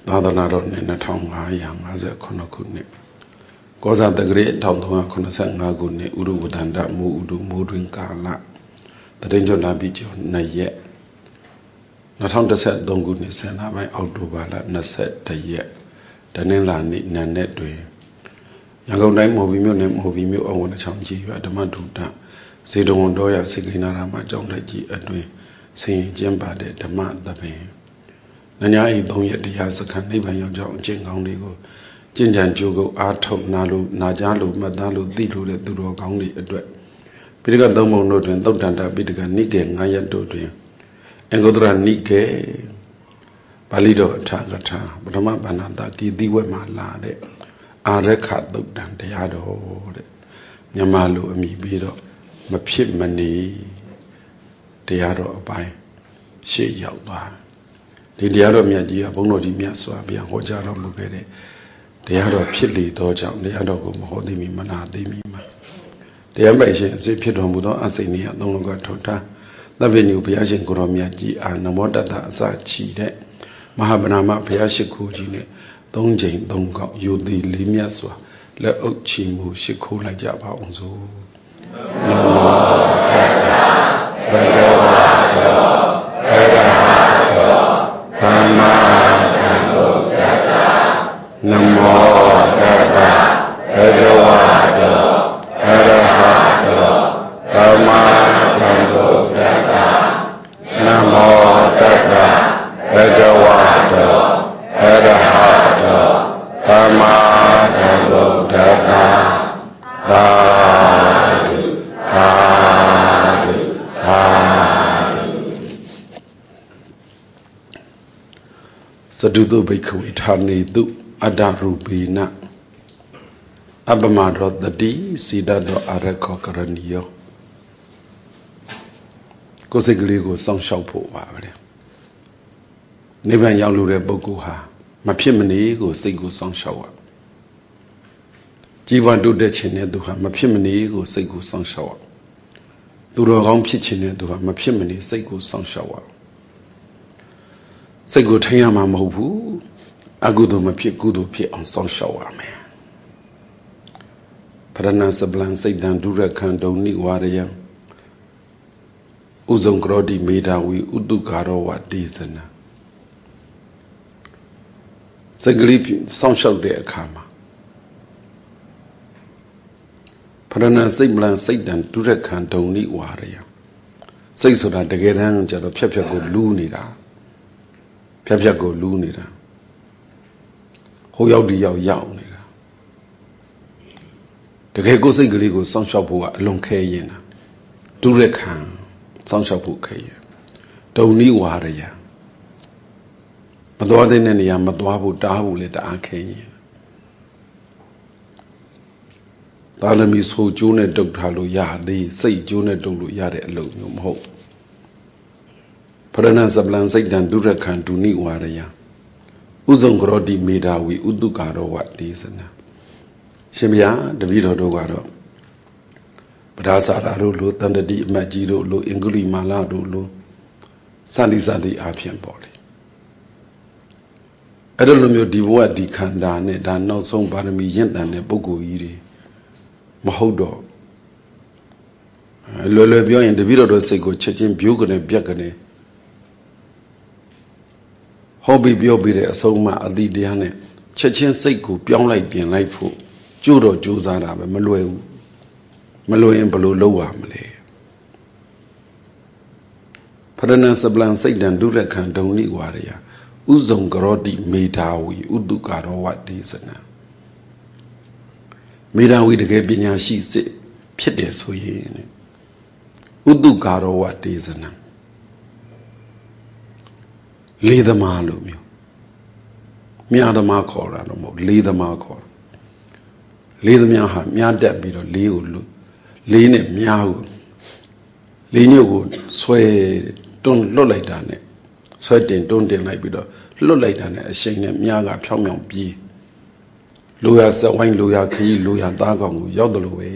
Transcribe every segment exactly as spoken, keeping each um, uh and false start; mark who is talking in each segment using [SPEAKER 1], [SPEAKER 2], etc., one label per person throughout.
[SPEAKER 1] သာသနာတော်နှစ်နှစ်ထောင်ငါးရာငါးဆယ်ခုနှစ်ခုနှစ်ကောဇာတက္ကရာတစ်ထောင်သုံးရာခုနှစ်ဆယ်ငါးခုနှစ်ဥရုဝတ္တန္တမိုးဥတုမိုးတွင်ကာလတတိယကျော်လာပြီးကျော်နှစ်ရက်နှစ်ထောင်တစ်ဆယ်သုံးခုနှစ်ဆယ်လပိုင်းအောက်တိုဘာလနှစ်ဆက်တရက်တနင်္လာနေ့နံနက်တွင်ရန်ကုန်တိုင်းမော်ဘီမြို့နယ်မော်ဘီမြို့အဝန်းချောင်းကြီးရွာဓမ္မဒုတဇေတဝန်တော်ရစေကိနာရမကျောင်းတိုက်ကြီးအတွင်ဆင်ကျင်းပါတဲ့ဓမ္မသဘင်နညာဤသုံးရက်တရားစခန်းနိဗ္ဗာန်ရောက်ကြောင်းအကျင့်ကောင်းတွေကိုကျင့်ကြံကြိုးကိုအားထုတ်နာလို့နာကြားလို့မှတ်သားလို့သိလို့တဲ့သူတော်ကောင်းတွေအတွက်ပိဋကသုံးပုံတို့တွင်သုတ်တန္တပိဋကနိကေငါးရက်တို့တွင်အင်္ဂုတ္တရနိကေပါဠိတော်အထာကထာပထမဘာနာတာကီတိဝက်မှာလာတဲ့အာရခသုတ်တန်တရားတော်တဲ့မြန်မာလိုအမိပြီးတော့မဖြစ်မနေတရားတော်အပိုင်းရှေ့ရောက်သွားဒီတရားတော်မြတ်ကြီးကဘုန်းတော်ကြီးမြတ်စွာဘုရားဟောကြားတော်မူခဲ့တဲ့တရားတော်ဖြစ်လေသောကြောင့်တရားတော်ကိုမဟောသိမီမနာသိမီမှာတရားပိုင်ရှင်အစစ်ဖြစ်တော်မူသောအစိမ့်နေရသုံးလုံးကထုတ်ထားသဗ္ဗညုဘုရားရှင်ကိုတော်မြတ်ကြီးအာနမောတတအစချီတဲ့မဟာဗနာမဘုရားရှိခိုးကြီးနဲ့သုံးချိန်သုံးခေါက်ယူသည်လေးမြတ်စွာလက်အုပ်ချီမှုရှိခိုးလိုက်ကြပါအောင်စို့နမောတတဘဂဝါတောအရဟတောသမ္မာသမ္ဗုဒ္ဓတ္တနမောတတ္တဘဂဝါတောအရဟတောသမ္မာသမ္ဗုဒ္ဓတ္တနမောတတ္တဘဂဝါတောအရဟတောသမ္မာသမ္ဗုဒ္ဓတ္တသာဓုသာဓုသာဓုသတုတုဘိက္ခဝေဌာနေတုအတ္တရူပေနအပမရောတတိစိတတောအရခောကရဏီယောကိုယ်စိတ်ကလေးကိုစောင့်ရှောက်ဖို့ပါပဲနိဗ္ဗာန်ရောက်လို့တဲ့ပုဂ္ဂိုလ်ဟာမဖြစ်မနေကိုစိတ်ကိုစောင့်ရှောက်ရជីវတုတဲ့ခြင်းနဲ့သူဟာမဖြစ်မနေကိုစိတ်ကိုစောင့်ရှောက်ရသူတော်ကောင်းဖြစ်ခြင်းနဲ့သူဟာမဖြစ်မနေစိတ်ကိုစောင့်ရှောက်ရစိတ်ကိုထိန်းရမှာမဟုတ်ဘူးအကုသိုလ်မဖြစ်ကုသိုလ်ဖြစ်အောင်စောင့်ရှောက်ရမယ်ပရဏစပလံစိတ်တံဒုရခန္တုံနိဝရယံဥဇုံကရောတိမေတာဝီဥတုကာရောဝတေဇနာစိတ်ကလေးစောင့်ရှောက်တဲ့အခါမှာပရဏစိတ်မလံစိတ်တံဒုရခန္တုံနိဝရယံစိတ်ဆိုတာတကယ်တမ်းကျတော့ဖြတ်ဖြတ်ကိုလူးနေတာဖြတ်ဖြတ်ကိုလူးနေတာဟိုရောက်ဒီရောက်ရောက်နေတာတကယ်ကိုယ်စိတ်ကလေးကိုစောင့်ရှောက်ဖို့ကအလွန်ခဲရင်တာဒုရခံစောင့်ရှောက်ဖို့ခဲရင်ဒုံနိဝါရယမသွားတဲ့နေရာမသွားဖို့တားဖို့လည်းတအားခဲရင်သာလမီဆိုကျိုးနဲ့တုတ်ထားလို့ရသေးစိတ်ကျိုးနဲ့တုတ်လို့ရတဲ့အလုပ်မျိုးမဟုတ်ပရဏစပလံစိတ်တံဒုရခန္တုနိဝါရယဥဇုံကရောတိမေတာဝီဥတုကာရောဝတေဇနာရှင်ဗျာတပည့်တော်တို့ကတော့ပဒါစာရာတို့လိုတန်တတိအမတ်ကြီးတို့လိုအင်္ဂလိမာလာတို့လိုစသည်စသည်အားဖြင့်ပေါ့လေအဲ့လိုလိုမျိုးဒီဘဝဒီခန္ဓာနဲ့ဒါနောက်ဆုံးပါရမီရင့်တန်တဲ့ပုဂ္ဂိုလ်ကြီးတွေမဟုတ်တော့လွယ်လွယ်ပြောရင်တပည့်တော်တို့စိတ်ကိုချက်ချင်းပြိုးကနေပြက်ကနေဟောပြီးပြောပြီးတဲ့အဆုံးအမအတိတရားနဲ့ချက်ချင်းစိတ်ကိုပြောင်းလိုက်ပြင်လိုက်ဖို့ကြိုးတော့ကြိုးစားတာပဲမလွယ်ဘူးမလွယ်ရင်ဘယ်လိုလုပ်ရမလဲပရဏစပလံစိတ်တံဒုရခန္တုံနိဝါရယဥဇုံကရောတိမေတာဝီဥတုကာရောဝတေဇနာမေတာဝီတကယ်ပညာရှိစစ်ဖြစ်တယ်ဆိုရင်ဥတုကာရောဝတေဇနာလေးသမားလို့မျိုးမြားသမားခေါ်တာတော့မဟုတ်လေးသမားခေါ်တာလေးသမားဟာမြားတက်ပြီးတော့လေးကိုလူလေးနဲ့မြားကိုလေးညို့ကိုဆွဲတွန်းလွတ်လိုက်တာနဲ့ဆွဲတင်တွန်းတင်လိုက်ပြီးတော့လွတ်လိုက်တာနဲ့အရှိန်နဲ့မြားကဖြောင်းဖြောင်းပြေးလိုရစဝိုင်းလိုရခကြီးလိုရသားကောင်ကိုရောက်တယ်လို့ပဲ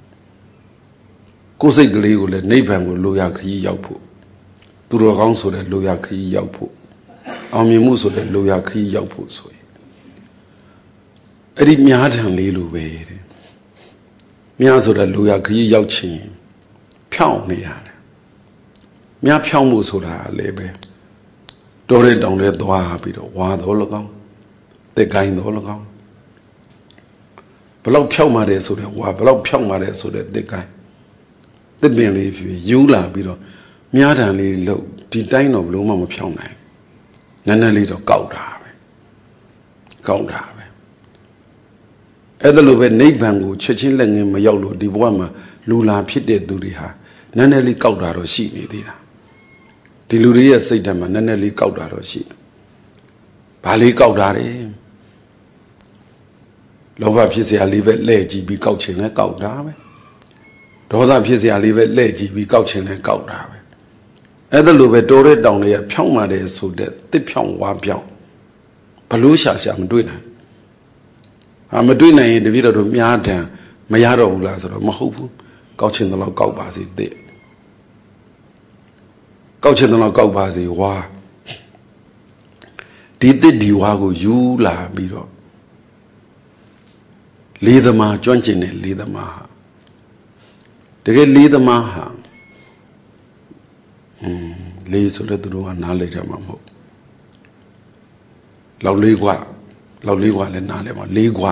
[SPEAKER 1] ကိုယ်စိတ်ကလေးကိုလည်းနိဗ္ဗာန်ကိုလိုရခကြီးရောက်ဖို့သူတော်ကောင်းဆိုတဲ့လိုရခကြီးရောက်ဖို့အောင်မြင်မှုဆိုတဲ့လိုရာခရီးရောက်ဖို့ဆိုရင်အဲ့ဒီများထံလေးလိုပဲတဲ့များဆိုတဲ့လိုရာခရီးရောက်ခြင်းဖြောင်းနေရတယ်များဖြောင်းမှုဆိုတာလည်းပဲတော်တဲ့တောင်တဲ့သွားပြီးတော့ဝါတော်၎င်းတက်ကိုင်းတော်၎င်းဘလောက်ဖြောင်းมาတယ်ဆိုတဲ့ဝါဘလောက်ဖြောင်းมาတယ်ဆိုတဲ့တက်ကိုင်းတက်ပင်လေးဖြူယူလာပြီးတော့များထံလေးလို့ဒီတိုင်းတော့ဘလို့မှမဖြောင်းနိုင်နည်းနည်းလေးတော့ကောက်တာပဲကောက်တာပဲအဲ့ဒါလိုပဲနိဗ္ဗာန်ကိုချက်ချင်းလက်ငင်းမရောက်လို့ဒီဘဝမှာလူလာဖြစ်တဲ့သူတွေဟာနည်းနည်းလေးကောက်တာတော့ရှိနေသေးတာဒီလူတွေရဲ့စိတ်ဓာတ်မှာနည်းနည်းလေးကောက်တာတော့ရှိဘာလေးကောက်တာလဲလောဘဖြစ်เสียလေးပဲလဲကြည့်ပြီးကောက်ချင်လဲကောက်တာပဲဒေါသဖြစ်เสียလေးပဲလဲကြည့်ပြီးကောက်ချင်လဲကောက်တာပဲအဲ့ဒါလိုပဲတိုးတဲ့တောင်တွေကဖြောင်းมาတယ်ဆိုတဲ့တစ်ဖြောင်းဝါဖြောင်းဘလို့ရှာရှာမတွေ့နိုင်အာမတွေ့နိုင်ရင်တပည့်တော်တို့များတံမရတော့ဘူးလားဆိုတော့မဟုတ်ဘူးကောက်ချင်တယ်လို့ကောက်ပါစေတဲ့ကောက်ချင်တယ်လို့ကောက်ပါစေဝါဒီတစ်ဒီဝါကိုယူလာပြီးတော့လေးသမားကျွမ်းကျင်တဲ့လေးသမားဟာတကယ်လေးသမားဟာอืมလေးဆိုလည်းသူတို့ကနားလေတယ်မှာမဟုတ်လောက်လေးกว่าလောက်လေးกว่าလည်းနားလဲမှာလေးกว่า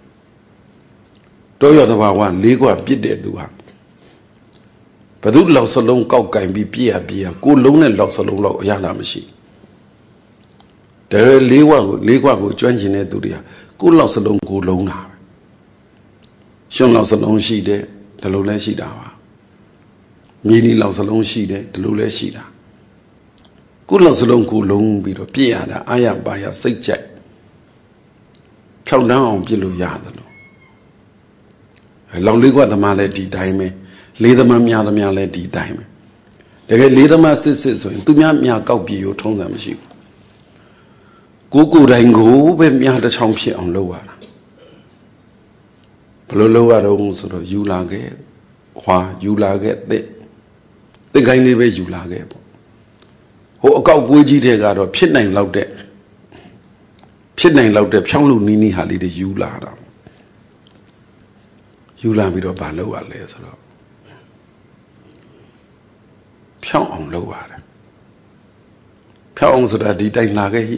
[SPEAKER 1] တော့ရတဲ့ဘာဝလေးกว่าပြစ်တဲ့သူဟာဘယ်သူလောက်စလုံးကောက်ကင်ပြီးပြည့်ရပြည့်ရကိုလုံးနဲ့လောက်စလုံးလောက်အရသာမရှိတကယ်လေးกว่าကိုလေးกว่าကိုကျွမ်းကျင်တဲ့သူတွေဟာကိုလောက်စလုံးကိုလုံးတာပဲရှုံးလောက်စလုံးရှိတဲ့ဒီလိုလဲရှိတာပါမြေနီလောက်စလုံးရှိတယ်ဒီလိုလဲရှိတာကိုလောက်စလုံးကိုလုံးပြီးတော့ပြည့်ရတာအာရပါရစိတ်ကြိုက်ဖြောင်းတန်းအောင်ပြည့်လို့ရတယ်လို့လောင်လေးကသမားလည်းဒီတိုင်းပဲလေးသမားများသမားလည်းဒီတိုင်းပဲတကယ်လေးသမားစစ်စစ်ဆိုရင်သူများများကောက်ပြေကိုထုံးစံမရှိဘူးကိုကိုတိုင်းကိုပဲများတစ်ချောင်းဖြစ်အောင်လုပ်ရတာဘယ်လိုလုပ်ရတော့ဆိုတော့ယူလာခဲ့ဟွာယူလာခဲ့တဲ့တစ်ကိုင်းလေးပဲယူလာခဲ့ပေါ့ဟိုအကောက်ပွေးကြီးတဲ့ကတော့ဖြစ်နိုင်လောက်တဲ့ဖြစ်နိုင်လောက်တဲ့ဖြောင်းလို့နီးနီးဟာလေးတွေယူလာတာယူလာပြီးတော့ဘာလုပ်ရလဲဆိုတော့ဖြောင်းအောင်လုပ်ရတယ်ဖြောင်းအောင်ဆိုတာဒီတိုင်းလာခဲ့ဟိ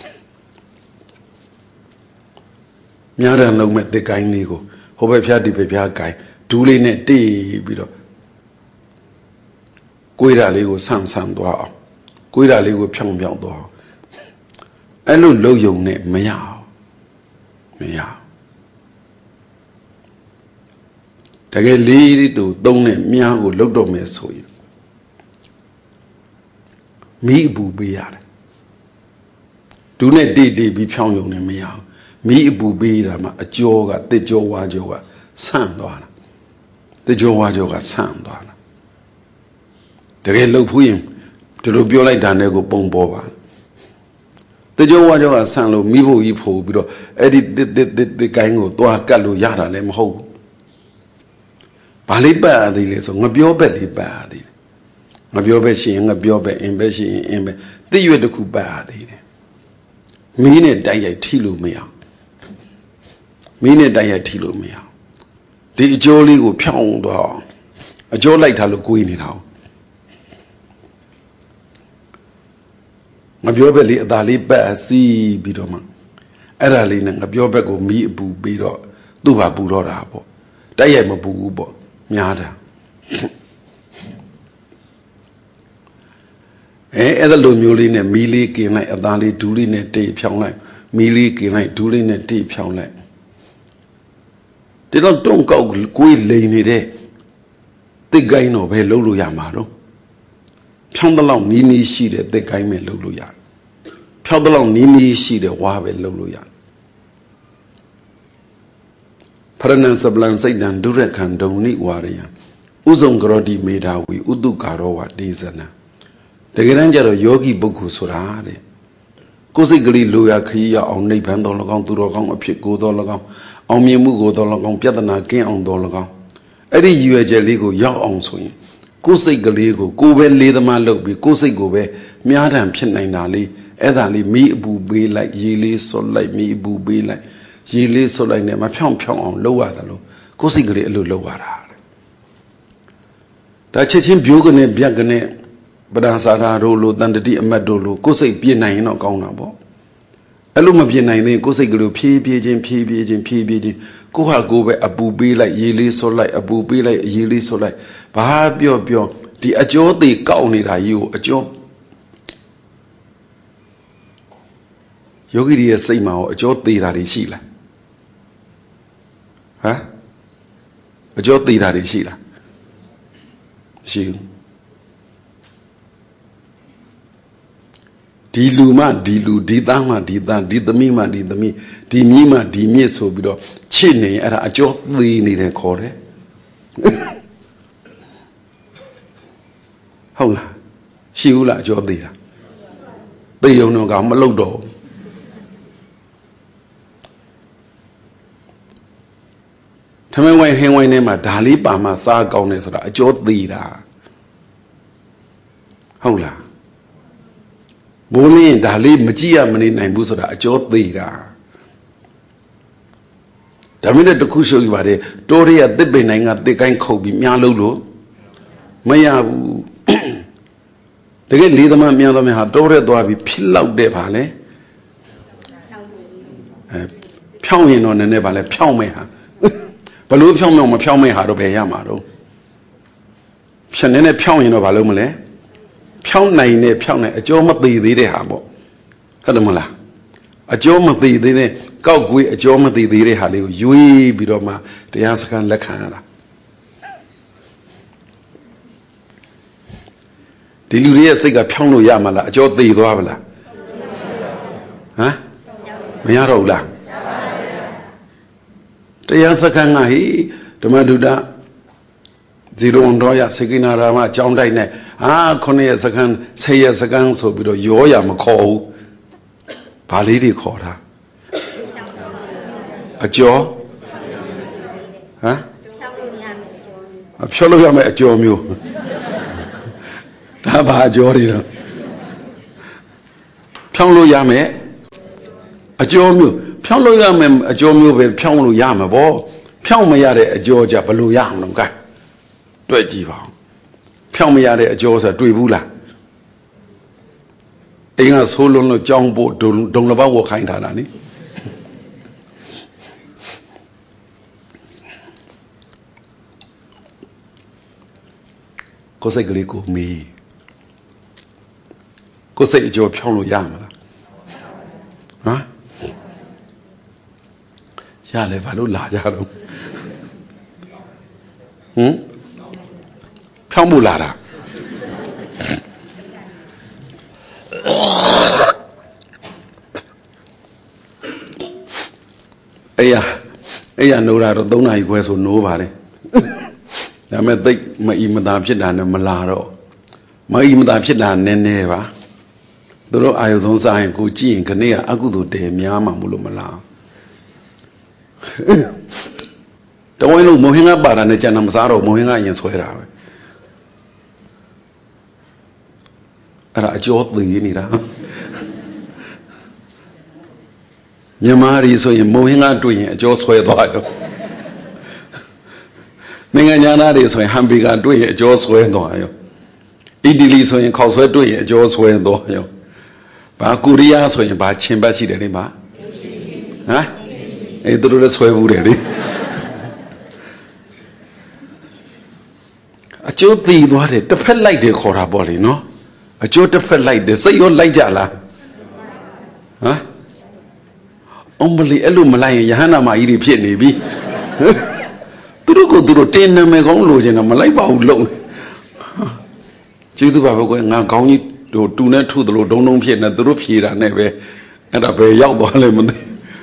[SPEAKER 1] များတယ်လုံးမဲ့တစ်ကိုင်းလေးကိုဟိုဘက်ဖြားဒီဘက်ဖြားကိုင်းဒူးလေးနဲ့တေးပြီးတော့ကိုယ်ဓာလေးကိုဆန့်ဆန့်သွားအောင်ကိုယ်ဓာလေးကိုဖြောင်းဖြောင်းသွားအောင်အဲ့လိုလုံယုံနဲ့မရအောင်မရတကယ်လေးတူသုံးနဲ့မြားကိုလုတ်တော့မယ်ဆိုရင်မိအပူပေးရတယ်ဒူးနဲ့တေးတေးပြီးဖြောင်းယုံနဲ့မရအောင်မိအပူပေးတာမှာအကျော်ကတစ်ကျော်ဝါကျော်ကဆန့်သွားတာတစ်ကျော်ဝါကျော်ကဆန့်သွားတာတကယ်လှုပ်ဖူးရင်ဒီလိုပြောလိုက်တာနဲ့ကိုပုံပေါ်ပါတစ်ကျော်ဝါကျော်ကဆန့်လို့မိဖို့ကြီးဖို့ပြီးတော့အဲ့ဒီတစ်တစ်တစ်တစ်ကိုင်းကိုသွားကတ်လို့ရတာလည်းမဟုတ်ဘူးဘာလေးပတ်ရသေးလဲဆိုငပြောဘက်လေးပတ်ရသေးတယ်ငပြောဘက်ရှိရင်ငပြောဘက်အင်ဘက်ရှိရင်အင်ဘက်တစ်ရွက်တစ်ခုပတ်ရသေးတယ်မီးနဲ့တိုက်ရိုက်ထိလို့မရမီးနဲ့တိုက်ရိုက်ထိလို့မရဒီအကျိုးလေးကိုဖြောင်းတော့အကျိုးလိုက်ထားလို့ကိုယ်နေတာငပြောဘက်လေးအသာလေးပတ်စီးပြီးတော့မှအဲ့ဒါလေးနဲ့ငပြောဘက်ကိုမီးအပူပြီးတော့သူ့ဘာပူတော့တာပေါ့တိုက်ရိုက်မပူဘူးပေါ့များတာအဲအဲ့ဒါလိုမျိုးလေးနဲ့မီးလေးกินလိုက်အသားလေးဒူးလေးနဲ့တေးဖြောင်းလိုက်မီးလေးกินလိုက်ဒူးလေးနဲ့တေးဖြောင်းလိုက်ဒီတော့တုံးကောက်ကိုယ်လိန်နေတဲ့တစ်ကိုင်းတော့ပဲလှုပ်လို့ရမှာတော့ဖြောင်းတလောက်နီးနီးရှိတဲ့တစ်ကိုင်းပဲလှုပ်လို့ရတယ်ဖြောင်းတလောက်နီးနီးရှိတဲ့ဝါပဲလှုပ်လို့ရတယ်ဖရဏံစပလံစိတ်တံဒုရခန္ဒုံနိဝါရယဥဇုံကရောတိမေဓာဝီဥတုကာရောဝဒေဇနံတကယ်တမ်းကျတော့ယောဂီပုဂ္ဂိုလ်ဆိုတာတဲ့ကိုယ်စိတ်ကလေးလိုရာခရီးရအောင်နိဗ္ဗာန်တော်၎င်းသူတော်ကောင်းအဖြစ်ကိုတော်၎င်းအောင်မြင်မှုကိုတော်၎င်းပြဿနာကင်းအောင်တော်၎င်းအဲ့ဒီရည်ရွယ်ချက်လေးကိုရောက်အောင်ဆိုရင်ကိုယ်စိတ်ကလေးကိုကိုယ်ပဲလေးသမားလုပ်ပြီးကိုယ်စိတ်ကိုပဲမြားတံဖြစ်နိုင်တာလေးအဲ့ဒါလေးမီးအပူပေးလိုက်ရေလေးစောလိုက်မီးအပူပေးလိုက်ရေလေးစောလိုက်နဲ့မဖြောင်းဖြောင်းအောင်လုပ်ရတယ်လို့ကိုယ်စိတ်ကလေးအဲ့လိုလုပ်ရတာဒါချက်ချင်းပြိုးကနေပြက်ကနေပဒံစာရာတို့လိုတန်တတိအမတ်တို့လိုကိုယ်စိတ်ပြည့်နိုင်ရင်တော့ကောင်းတာပေါ့အဲ့လိုမပြည့်နိုင်သေးကိုယ်စိတ်ကလေးဖြည်းဖြည်းချင်းဖြည်းဖြည်းချင်းဖြည်းဖြည်းချင်းကိုဟာကိုပဲအပူပေးလိုက်ရေလေးစောလိုက်အပူပေးလိုက်ရေလေးစောလိုက်ဘာပြောပြောဒီအကျော်သေးကောက်နေတာကြီးကိုအကျော်ယောဂီရဲ့စိတ်မှာအကျော်သေးတာတွေရှိလားဟမ်အကျော်သေးတာတွေရှိလားရှိဘူးဒီလူမှဒီလူဒီသားမှဒီသားဒီသမီးမှဒီသမီးဒီမြီးမှဒီမြစ်ဆိုပြီးတော့ချစ်နေအဲ့ဒါအကျော်သေးနေတယ်ခေါ်တယ်ဟုတ်လားရှိဘူးလားအကျော်သေးတာသေုံတော့ကမလုပ်တော့ထမင်းဝိုင်းဟင်းဝိုင်းထဲမှာဒါလေးပါမှစားကောင်းတယ်ဆိုတာအကျော်သေးတာဟုတ်လားဘိုးလင်းဒါလေးမကြည့်ရမနေနိုင်ဘူးဆိုတာအကျော်သေးတာဒါမျိုးနဲ့တခုရှုပ်ယူပါတယ်တိုးရရတစ်ပင်နိုင်ကတစ်ကိုင်းခုတ်ပြီးမြားလို့လို့မရဘူးတကယ်လေးသမားမြားသမားဟာတိုးရက်သွားပြီးဖြစ်လောက်တဲ့ပါလေအဲဖြောင်းရင်တော့နည်းနည်းပါလေဖြောင်းမဲ့ဟာဘလို့ဖြောင်းမြောင်မဖြောင်းမဲ့ဟာတော့ဘယ်ရမှာတော့ဖြက်နေနဲ့ဖြောင်းရင်တော့ဘာလို့မလဲဖြောင်းနိုင်နဲ့ဖြောင်းနိုင်အကျော်မသေးသေးတဲ့ဟာပေါ့ဟုတ်တယ်မလားအကျော်မသေးသေးတဲ့ကောက်ကွေးအကျော်မသေးသေးတဲ့ဟာလေးကိုရွေးပြီးတော့မှတရားစခန်းလက်ခံရတာဒီလူတွေရဲ့စိတ်ကဖြောင်းလို့ရမှာလားအကျော်သေးသွားပါလားဟမ်မရတော့ဘူးလားတရားစခန်းကဟိဓမ္မဒုဒဇီရုံတော်ရစေကိနာရာမအကြောင်းတိုက်နဲ့ဟာခုနှစ်ရက်စခန်းဆယ်ရက်စခန်းဆိုပြီးတော့ရောရမခေါ်ဘူးဘာလေးတွေခေါ်တာအကျော်ဟမ်ဖြောလို့ရမယ်အကျော်မျိုးဒါဘာအကျော်တွေတော့ဖြောင်းလို့ရမယ်အကျော်မျိုးဖြောင်းလို့ရမယ်အကျော်မျိုးပဲဖြောင်းလို့ရမှာပေါ့ဖြောင်းမရတဲ့အကျော်ကြဘယ်လိုရအောင်လဲကဲတွေ့ကြည့်ပါဦးဖြောင်းမရတဲ့အကျော်ဆိုတာတွေ့ဘူးလားအိမ်ကဆိုးလုံးလို့ကြောင်းဖို့ဒုံဒုံလပတ်ဝတ်ခိုင်းထားတာနိကိုယ်စိတ်ကလေးကိုမေးကိုယ်စိတ်အကျော်ဖြောင်းလို့ရမှာလားဟမ်ရလေဘာလို့လာကြတော့ဟမ်ဖြောင်းဖို့လာတာအေးရအေးရနိုးတာတော့သုံးနာရီခွဲဆိုနိုးပါလေဒါမဲ့သိမအီမသာဖြစ်တာနဲ့မလာတော့မအီမသာဖြစ်တာနည်းနည်းပါသူတို့အာယုံဆုံးစားရင်ကိုကြည့်ရင်ခနေ့ကအကုသိုလ်တယ်များမှမလို့မလာတဝိုင်းလုံးမဟင်းကပါတာနဲ့ကျန်တာမစားတော့မဟင်းကရင်ဆွဲတာပဲအဲ့ဒါအကျော်သေးနေတာမြန်မာရီဆိုရင်မဟင်းကတွေ့ရင်အကျော်ဆွဲသွားရောနိုင်ငံညာသားတွေဆိုရင်ဟမ်ဘီဂါတွေ့ရင်အကျော်ဆွဲသွားရောအီတလီဆိုရင်ခေါက်ဆွဲတွေ့ရင်အကျော်ဆွဲသွားရောဘာကိုရီးယားဆိုရင်ဘာချင်ပတ်ရှိတယ်လေမှာဟမ်အဲ့သူတို့လည်းဆွဲဘူးတယ်လေအကျိုးတည်သွားတယ်တစ်ဖက်လိုက်တယ်ခေါ်တာပေါ့လေနော်အကျိုးတစ်ဖက်လိုက်တယ်စိတ်ရောလိုက်ကြလားဟမ်အုံးမလီအဲ့လိုမလိုက်ရင်ယဟန္တာမကြီးတွေဖြစ်နေပြီသူတို့ကိုသူတို့တင်းနာမည်ကောင်းလို့ချင်တာမလိုက်ပါဘူးလုံးကျေးဇူးပါပဲကွယ်ငါကောင်းကြီးတို့တူနဲ့ထုသလိုဒုံဒုံဖြစ်နေသူတို့ဖြေတာနဲ့ပဲအဲ့ဒါပဲရောက်သွားလဲမသိ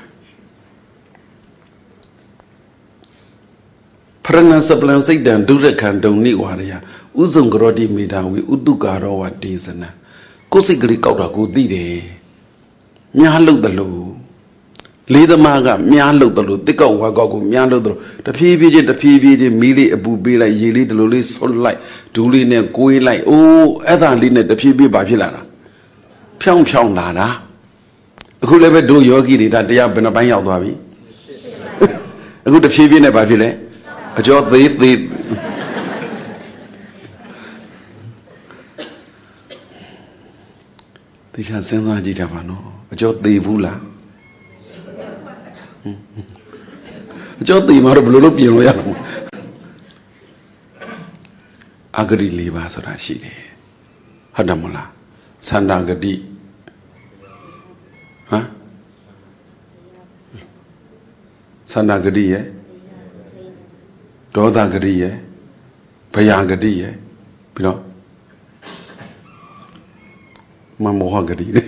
[SPEAKER 1] ဖရဏစပလန်စိတ်တံဒုရခန္တုံနိဝါရယဥဇုံကရောတိမေတာဝိဥတုကာရောဝတေဇနကိုယ်စိတ်ကလေးကောက်တာကိုသိတယ်မြားလို့တလို့လေးသမားကမြားလို့တလို့တစ်ကောက်ဝါကောက်ကိုမြားလို့တလို့တဖြည်းဖြည်းချင်းတဖြည်းဖြည်းချင်းမီးလေးအပူပေးလိုက်ရေလေးတလို့လေးဆွတ်လိုက်ဒူးလေးနဲ့ကိုွေးလိုက်အိုးအဲ့ဒါလေးနဲ့တဖြည်းဖြည်းပါဖြစ်လာတာဖြောင်းဖြောင်းလာတာအခုလည်းပဲတို့ယောဂီတွေဒါတရားဘယ်နှပိုင်းရောက်သွားပြီအခုတဖြည်းဖြည်းနဲ့ဘာဖြစ်လဲအကျော်သေးသေးဒီချာစဉ်းစားကြည့်ကြပါနော်အကျော်သေးဘူးလားအကျော်သေးမှာတော့ဘယ်လိုလုပ်ပြင်လို့ရအောင်အဂတိလေးပါးဆိုတာရှိတယ်ဟုတ်တယ်မလားသန္တာဂတိဟမ်သန္တာဂတိရဲ့ဒေါသဂတိရဲ့ဘယာဂတိရဲ့ပြီးတော့မမောဟဂတိလေ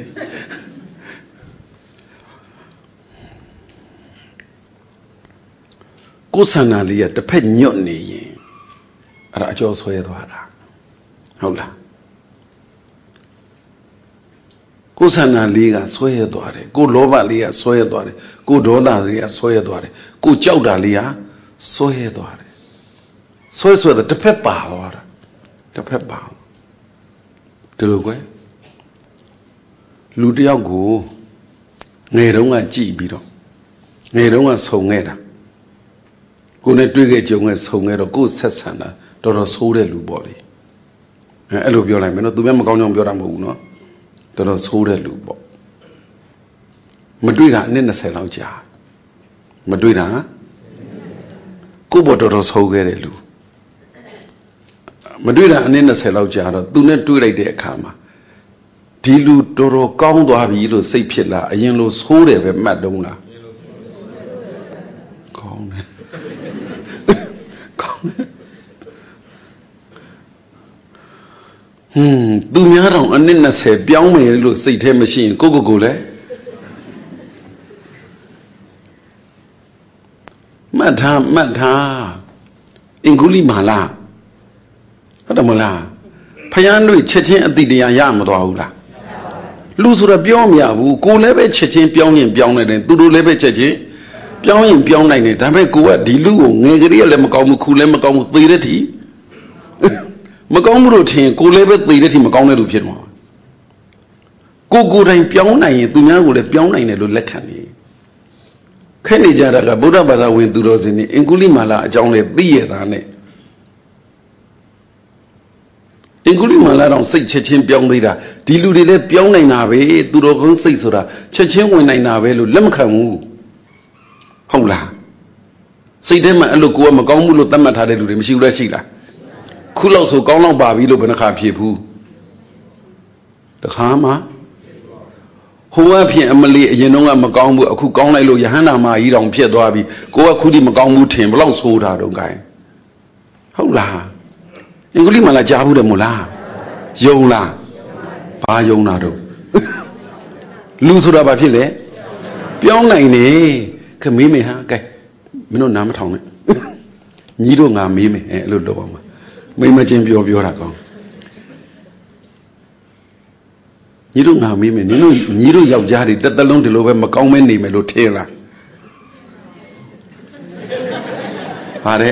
[SPEAKER 1] ကိုယ်ဆန္ဒလေးကတစ်ဖက်ညွတ်နေရင်အဲ့ဒါအကျော်ဆွဲသွားတာဟုတ်လားကိုယ်ဆန္ဒလေးကဆွဲရသွားတယ်ကိုယ်လောဘလေးကဆွဲရသွားတယ်ကိုယ်ဒေါသလေးကဆွဲရသွားတယ်ကိုယ်ကြောက်တာလေးကဆွဲရသွားတယ်ဆွဲဆွဲတဲ့တစ်ဖက်ပါသွားတာတစ်ဖက်ပါဒီလိုကွယ်လူတယောက်ကိုငယ်တုန်းကကြည့်ပြီးတော့ငယ်တုန်းကဆုံခဲ့တာကိုယ်နဲ့တွေ့ခဲ့ကြုံခဲ့ဆုံခဲ့တော့ကိုယ်ဆက်ဆံတာတော်တော်ဆိုးတဲ့လူပေါ့လေအဲအဲ့လိုပြောလိုက်မယ်နော်သူများမကောင်းကြောင်ပြောတာမဟုတ်ဘူးနော်တော်တော်ဆိုးတဲ့လူပေါ့မတွေ့တာအနည်း၂၀လောက်ကြာမတွေ့တာကိုယ့်ဘော်တော်တော်ဆိုးခဲ့တဲ့လူမတွေ့တာအနည်း၂၀လောက်ကြာတော့သူနဲ့တွေ့လိုက်တဲ့အခါမှာဒီလူတော်တော်ကောင်းသွားပြီလို့စိတ်ဖြစ်လာအရင်လိုဆိုးတယ်ပဲမှတ်တုံးလားကောင်းတယ်ကောင်းတယ်ဟွန်းသူများတော့အနည်း၂၀ပြောင်းမယ်လို့စိတ်ထဲမရှိရင်ကိုကိုကိုလည်းမှတ်ထားမှတ်ထားအင်္ဂုလိမာလာဟုတ်တယ်မလားဖယားတို့ချက်ချင်းအတိတရားရမသွားဘူးလားလူဆိုတော့ပြောမရဘူးကိုလည်းပဲချက်ချင်းပြောင်းရင်ပြောင်းနေတယ်သူတို့လည်းပဲချက်ချင်းပြောင်းရင်ပြောင်းနိုင်တယ်ဒါပေမဲ့ကိုကဒီလူကိုငယ်ကလေးကလည်းမကောင်းဘူးခုလည်းမကောင်းဘူးသေတဲ့ထီမကောင်းဘူးလို့ထင်ကိုလည်းပဲသေတဲ့ထီမကောင်းတဲ့လူဖြစ်မှာကိုကိုယ်တိုင်ပြောင်းနိုင်ရင်သူများကိုလည်းပြောင်းနိုင်တယ်လို့လက်ခံနေခဲနေကြတာကဗုဒ္ဓဘာသာဝင်သူတော်စင်နေအင်္ဂုလိမာလာအကြောင်းလည်းသိရတာနဲ့အင်္ဂုလိမာလာတော့စိတ်ချက်ချင်းပြောင်းသေးတာဒီလူတွေလည်းပြောင်းနိုင်တာပဲသူတော်ကောင်းစိတ်ဆိုတာချက်ချင်းဝင်နိုင်တာပဲလို့လက်မခံဘူးဟုတ်လားစိတ်ထဲမှာအဲ့လိုကိုကမကောင်းဘူးလို့သတ်မှတ်ထားတဲ့လူတွေမရှိဘူးလားရှိလားခုလောက်ဆိုကောင်းလောက်ပါပြီလို့ဘယ်နှခါဖြစ်ဘူးတခါမှဟိုအဖြစ်အမလီအရင်တော့ကမကောင်းဘူးအခုကောင်းလိုက်လို့ယဟန္တာမကြီးတောင်ဖြစ်သွားပြီကိုကခုထိမကောင်းဘူးထင်ဘလောက်ဆိုးတာတော့ gain ဟုတ်လားအင်္ဂလိပ်မှာလာကြားဘူးတယ်မို့လားယုံလားဘာယုံတာတော့လူဆိုတာဘာဖြစ်လဲပြောင်းနိုင်နေခမေးမေဟာကဲမင်းတို့နားမထောင်နဲ့ညီတို့ငါမေးမယ်အဲ့လိုလုပ်ပါမှာမိမချင်းပြောပြောတာကောင်းညီတို့ငါမေးမယ်နင်တို့ညီတို့ယောက်ျားတွေတစ်သက်လုံးဒီလိုပဲမကောင်းမဲနေမယ်လို့ထင်လားပါတယ်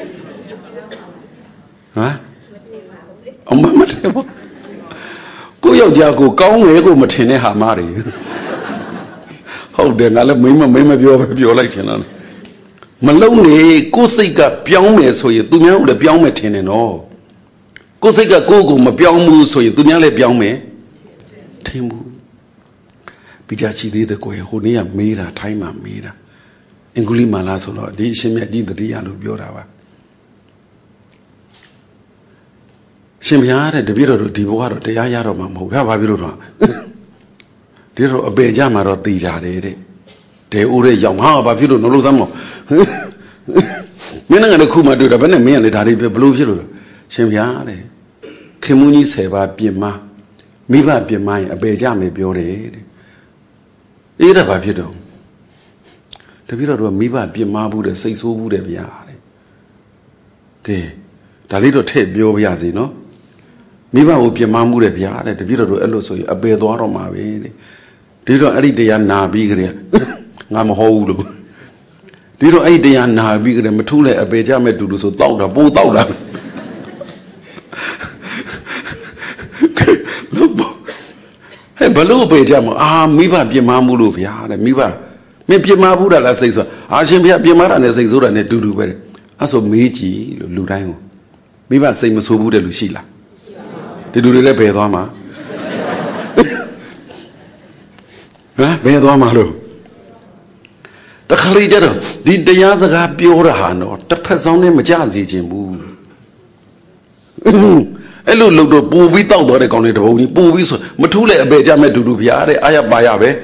[SPEAKER 1] ဟမ်အမမတယ်ဘောကိုယောက်ျားကိုကောင်းငယ်ကိုမထင်တဲ့ဟာမတွေဟုတ်တယ်ငါလည်းမိမမိမပြောပဲပြောလိုက်ချင်လားမလုံးနေကိုစိတ်ကပြောင်းမယ်ဆိုရင်သူများကိုလည်းပြောင်းမယ်ထင်တယ်နော်ကိုစိတ်ကကိုကိုမပြောင်းဘူးဆိုရင်သူများလည်းပြောင်းမယ်ထင်ဘူးပြကြချီသေးတဲ့ကိုဟိုနေ့ကမေးတာထိုင်းမှာမေးတာအင်္ဂုလိမာလာဆိုတော့ဒီအရှင်မြတ်ဒီတတိယလို့ပြောတာပါရှင်ဘုရားတဲ့တပည့်တော်တို့ဒီဘဝတော့တရားရတော့မှာမဟုတ်ဒါဘာဖြစ်လို့တော့ဒီတော့အပေကြမှာတော့တည်ကြတယ်တဲ့တဲဦးရဲ့ရောက်ဟာဘာဖြစ်လို့နှလုံးစမ်းမလို့မင်းငါတို့ခုမှတွေ့တာဘယ်နဲ့မင်းကလည်းဒါတွေဘယ်လိုဖြစ်လို့ရှင်ဘုရားတဲ့ခင်မူးကြီးဆယ်ပါးပြင်မမိဘပြင်မရင်အပေကြမယ်ပြောတယ်တဲ့အေးဒါဘာဖြစ်တော့တပည့်တော်တို့မိဘပြင်မဘူးတဲ့စိတ်ဆိုးဘူးတဲ့ဗျာတဲ့ကဲဒါလေးတော့ထည့်ပြောပြရစီနော်မိဘကိုပြင်မမှုတဲ့ဗျာတဲ့တပည့်တော်တို့အဲ့လိုဆိုရင်အပေသွားတော့မှာပဲတဲ့ဒီတော့အဲ့ဒီတရားနာပြီးကြတဲ့ငါမဟောဘူးလို့ဒီတော့အဲ့ဒီတရားနာပြီးကြတဲ့မထူးလဲအပေကြမဲ့တူတူဆိုတောက်တာပိုးတောက်တာလို့ဟဲ့ baloo pejam ah miva piamamulu via the miva me piamabuda la say so Ashimia piamara and say so and do do well aso meji ludango miva say musubu de lucilla to do the pedama pedamalo the Kharijado did the Yazaga Piora Hano the Pazone Majazi Jimbu Hello, look, boo without the reckoning, boo is Matula Bejame to do Piare, I have Bayabe.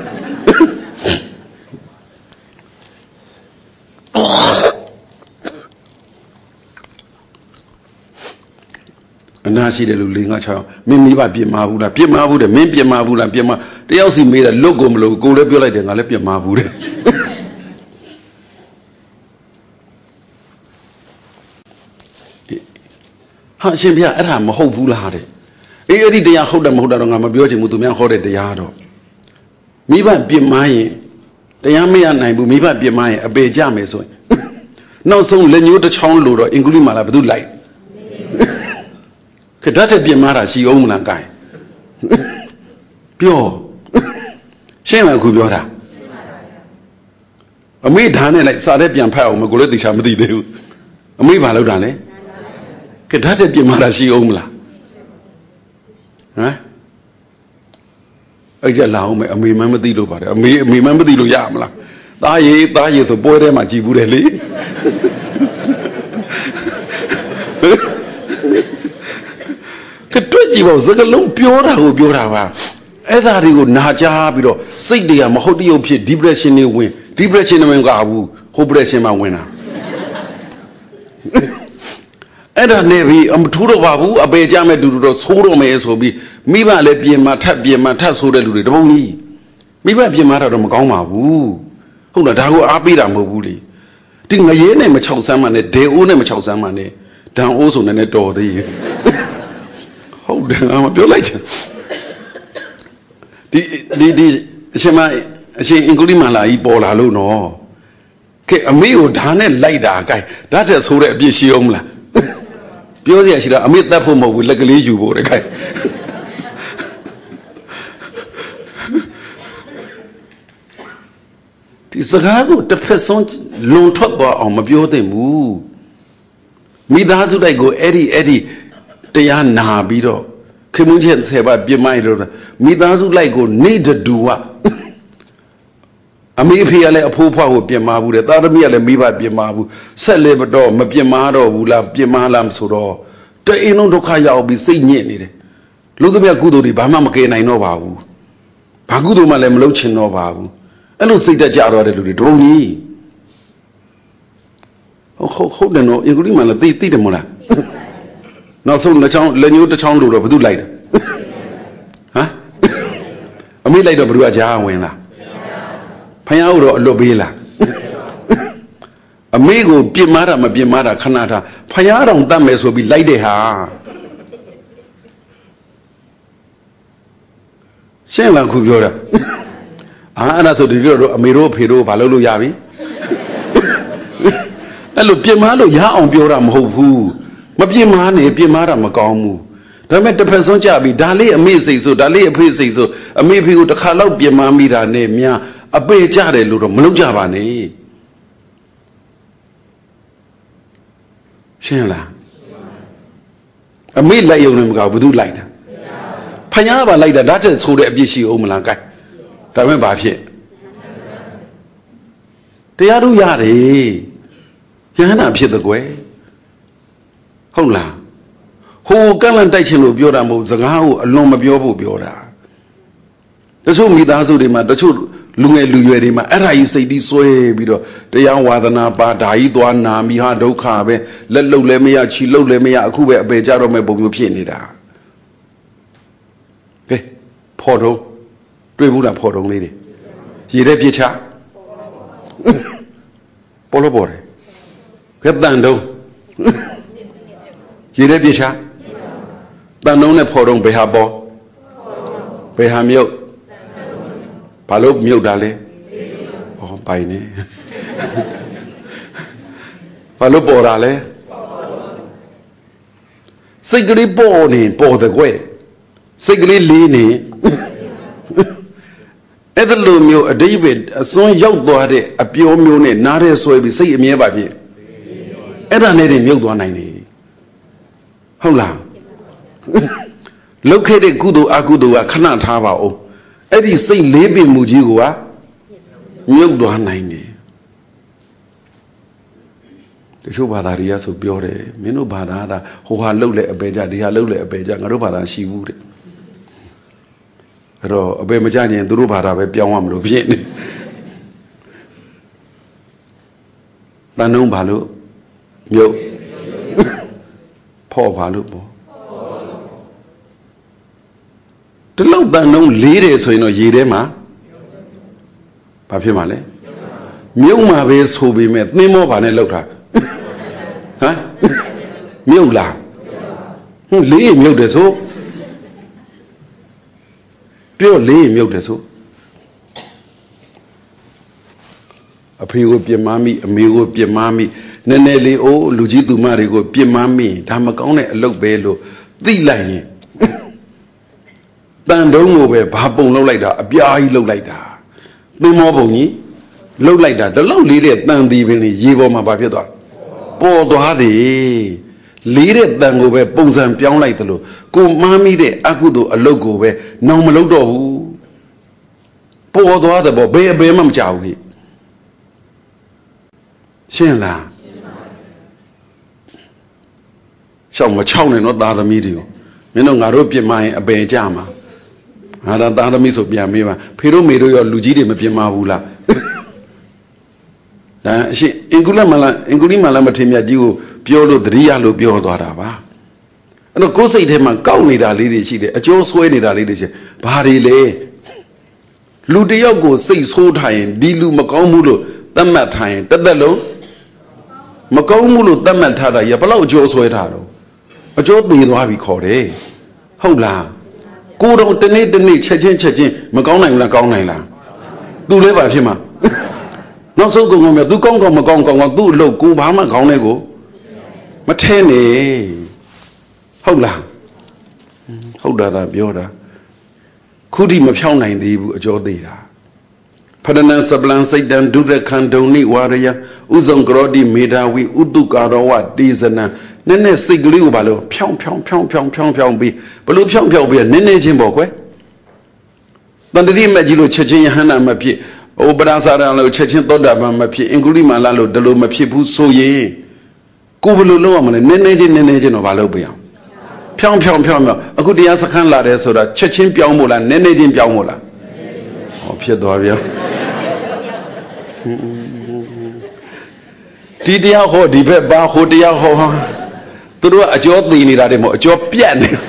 [SPEAKER 1] And now she the Lulinga child, Mimi by Pimavuda, Pimavuda, Mimpi Mavula, Pima. They also made a logo, go let you like the Alepia Mavuda. Ha Shimpia, I am a whole bulade. Every day I hold them hold on, I'm a beauty Mutumia hold it the yard. Me by be my the young man, I will me by be my a bay jam so. Now, so let you the child loader, including Malabdu light. Could that be a mara she own a guy? Pure. Shame I could be a me done like Sadapian Pao, Magoleti Shamadi do. A me valodane. Could that be a mara she own? Huh? I just allow me a me remember the do, but a me remember the Yamla. Die, die is a boy, my Jibudeli. Cái chuyện gì bảo rất là lâu biểu ra hồ biểu ra vào, ấy là điều na cha bị đó, xây đi à mà họ đi học phía depression này quên, depression này mình gặp u, depression mà quên à, ấy là này vì ông thu được vào u, à bây giờ mình đủ được số rồi mình số bị, mi ba lấy tiền mà thắt tiền mà thắt số để đủ được đâu nhỉ, mi ba tiền mà thắt rồi mà có mà u, không là đào áp bị làm mà u đi, tiếng này này mà chọc sang mà này, đều này mà chọc sang mà này, đang ô số này này đổ đi. Hold on, I'm a pure light. The the the Shema she including Malay Bola no. Okay, a me would done like that guy. That is who be she omla. Pure Yashida, I meet that woman with like a leisure board a guy. It's a gago, the person low top on my beauty move. Me that's what I go, Eddie, Eddie. They are na bido. Communion say about be my daughter. Me that's like go need to do what. I may be a poopa would be a mabu, that other me a miba be a mabu. Celebrador, Mapiamado, Wula, Piamalam Sodo. The Ino Dokaya will be saying it. Look at me a good Bama again, I know Babu. Pagudu Malem Lochin no Babu. I don't say that Jaro de Droni. Oh, hold on, no, including my lady Tidamona. Now, so the child, let you the child do do later. Huh? A me later, Bruaja winner. Payao Lobila. Amigo, Pimara, Mabimara, Canada. Payara Dames will be lady ha. Shela Kubura. Ah, that's what the Vero, Amiro, Pedo, Palolo Yavi. Hello, Pimalo, Ya on Bioram Hopu. Mabimane, Pimara Macamu. That meant the person Jabi, Dali, a missy, so Dali, a piece, so a maybe with the Kalo Bimamida name, ya, a bay jade, Ludo, Mulujavani. Shela. A meal like you would do like that. Payaba like that, that is who the Abishi Omalanga. Remember here. They are do yari. Yana appear the way. Hola. Who gallant Dachino Biora Mozangao, a loma biobo biora. The two Midazudima, the two Lunga Luyerima, and I say this way, Bido, the young Wadana, Daiduana, Mihado Cabe, Lelo Lemia, Chilo Lemia, Cuba, Bejaro Mebo Pianida. Eh, Porto, Rebula Porto lady. Ye repicha Polo Bore. Capdando. Ye repicha. Danone Porton Behabo Behamio. Palo mio dale. Oh, paine. Palo borale. Sigli boni, bo the way. Sigli lini. အဲ့ဒါလိုမျိုးအတိပ္ပယ်အစွန်းရောက်သွားတဲ့အပြောမျိုးနဲ့နားရဲဆွဲပြီးစိတ်အမြဲပါဖြင့်အဲ့ဒါနဲ့တည်းမြုပ်သွားနိုင်တယ်ဟုတ်လားလုတ်ခဲ့တဲ့ကုသိုလ်အကုသိုလ်ကခဏထားပါဦးအဲ့ဒီစိတ်လေးပင်မှုကြီးကမြုပ်သွားနိုင်တယ်တချို့ဘာသာတွေကဆိုပြောတယ်မင်းတို့ဘာသာကဟိုဟာလှုပ်လဲအပေကြဒီဟာလှုပ်လဲအပေကြငါတို့ဘာသာရှိဘူးတဲ့အဲ့တော့အပေမကြရင်သူတို့ဘာသာပဲပြောင်းရမလို့ဖြစ်နေတန်နှုံးဘာလို့မြုပ်ဖော့ဘာလို့ပေါ့ဒီလောက်တန်နှုံးလေးတယ်ဆိုရင်တော့ရေထဲမှာဘာဖြစ်မှာလဲမြုပ်မှာပဲဆိုပေမဲ့သင်းမောဘာနဲ့လောက်တာဟမ်မြုပ်လားဟွန်းလေးမြုပ်တယ်ဆိုပြောလေးမြုပ်တယ်ဆိုအဖေကိုပြစ်မှားမိအမေကိုပြစ်မှားမိနည်းနည်းလေးအိုးလူကြီးသူမတွေကိုပြစ်မှားမိဒါမကောင်းတဲ့အလုပ်ပဲလို့သိလိုက်ရင်တန်တုံးကိုပဲဘာပုံလောက်လိုက်တာအပြားကြီးလောက်လိုက်တာသင်းမောပုံကြီးလောက်လိုက်တာဒီလောက်လေးတဲ့တန်သည်ပင်ရေပေါ်မှာဘာဖြစ်သွားပေါ်သွားတယ်လေးတဲ့တန်ကိုပဲပုံစံပြောင်းလိုက်တယ်လို့ကိုမှားမိတဲ့အကုသိုလ်အလုပ်ကိုပဲနောင်မလုပ်တော့ဘူးပေါ်သွားတယ်ပေါ့ဘယ်အဘယ်မှမကြောက်ဘူးရှင်းလားရှောက်မချောက်နဲ့တော့သားသမီးတွေကိုမင်းတို့ငါတို့ပြင်မရင်အပယ်ကြမှာငါတော့သားသမီးဆိုပြန်မေးပါဖေတို့မေတို့ရောလူကြီးတွေမပြင်မဘူးလားဒါအရှင်အင်္ဂုလမလာအင်္ဂုလိမလာမထေမြတ်ကြီးကိုပြောလို့သတိရလို့ပြောသွားတာပါအဲ့တော့ကိုယ်စိတ်ထဲမှာကောက်နေတာလေးတွေရှိတယ်အကျိုးဆွဲနေတာလေးတွေရှိဘာတွေလဲလူတယောက်ကိုစိတ်ဆိုးထားရင်ဒီလူမကောင်းဘူးလို့သတ်မှတ်ထားရင်တစ်သက်လုံးမကောင်းဘူးလို့သတ်မှတ်ထားတာရဘလောက်အကျိုးဆွဲထားတော့အကျိုးသေးသွားပြီခေါ်တယ်ဟုတ်လားကိုယ်တော့တနေ့တနေ့ချက်ချင်းချက်ချင်းမကောင်းနိုင်ဘူးလားကောင်းနိုင်လားသူလည်းပါဖြစ်မှာနောက်ဆုံးကောင်ကောင်မြတ်သူကောင်းကောင်းမကောင်းကောင်းကောင်းသူ့အလုပ်ကိုဘာမှကောင်းတဲ့ကိုမထဲနဲ့ဟုတ်လားဟုတ်တာသာပြောတာခုထိမဖြောင်းနိုင်သေးဘူးအကျော်သေးတာဖရဏံစပလံစိတ်တံဒုရခန္ဒုံနိဝရယဥဇုံကရောတိမေတာဝိဥတုကာရောဝတေဇနံနည်းနည်းစိတ်ကလေးကိုဘာလို့ဖြောင်းဖြောင်းဖြောင်းဖြောင်းဖြောင်းဖြောင်းပြီးဘလို့ဖြောင်းဖြောင်းပြီးနည်းနည်းချင်းပေါ့ကွယ်တန်တတိမကြီးလို့ချက်ချင်းယဟန္တာမဖြစ်ဟိုပဒါစာရံလို့ချက်ချင်းသောတာပန်မဖြစ်အင်္ဂုလိမာလလို့ဒီလိုမဖြစ်ဘူးဆိုရင်ကိုဘယ်လိုလုပ်ရမလဲနည်းနည်းချင်းနည်းနည်းချင်းတော့ဘာလုပ်ပြအောင်ဖြောင်းဖြောင်းဖြောင်းဖြောင်းအခုတရားစခန်းလာတယ်ဆိုတာချက်ချင်းပြောင်းမို့လားနည်းနည်းချင်းပြောင်းမို့လားဟောဖြစ်သွားပြန်ဒီတရားဟောဒီဘက်ပါဟိုတရားဟောသူတို့ကအကျော်သိနေတာတွေမဟုတ်အကျော်ပြတ်နေ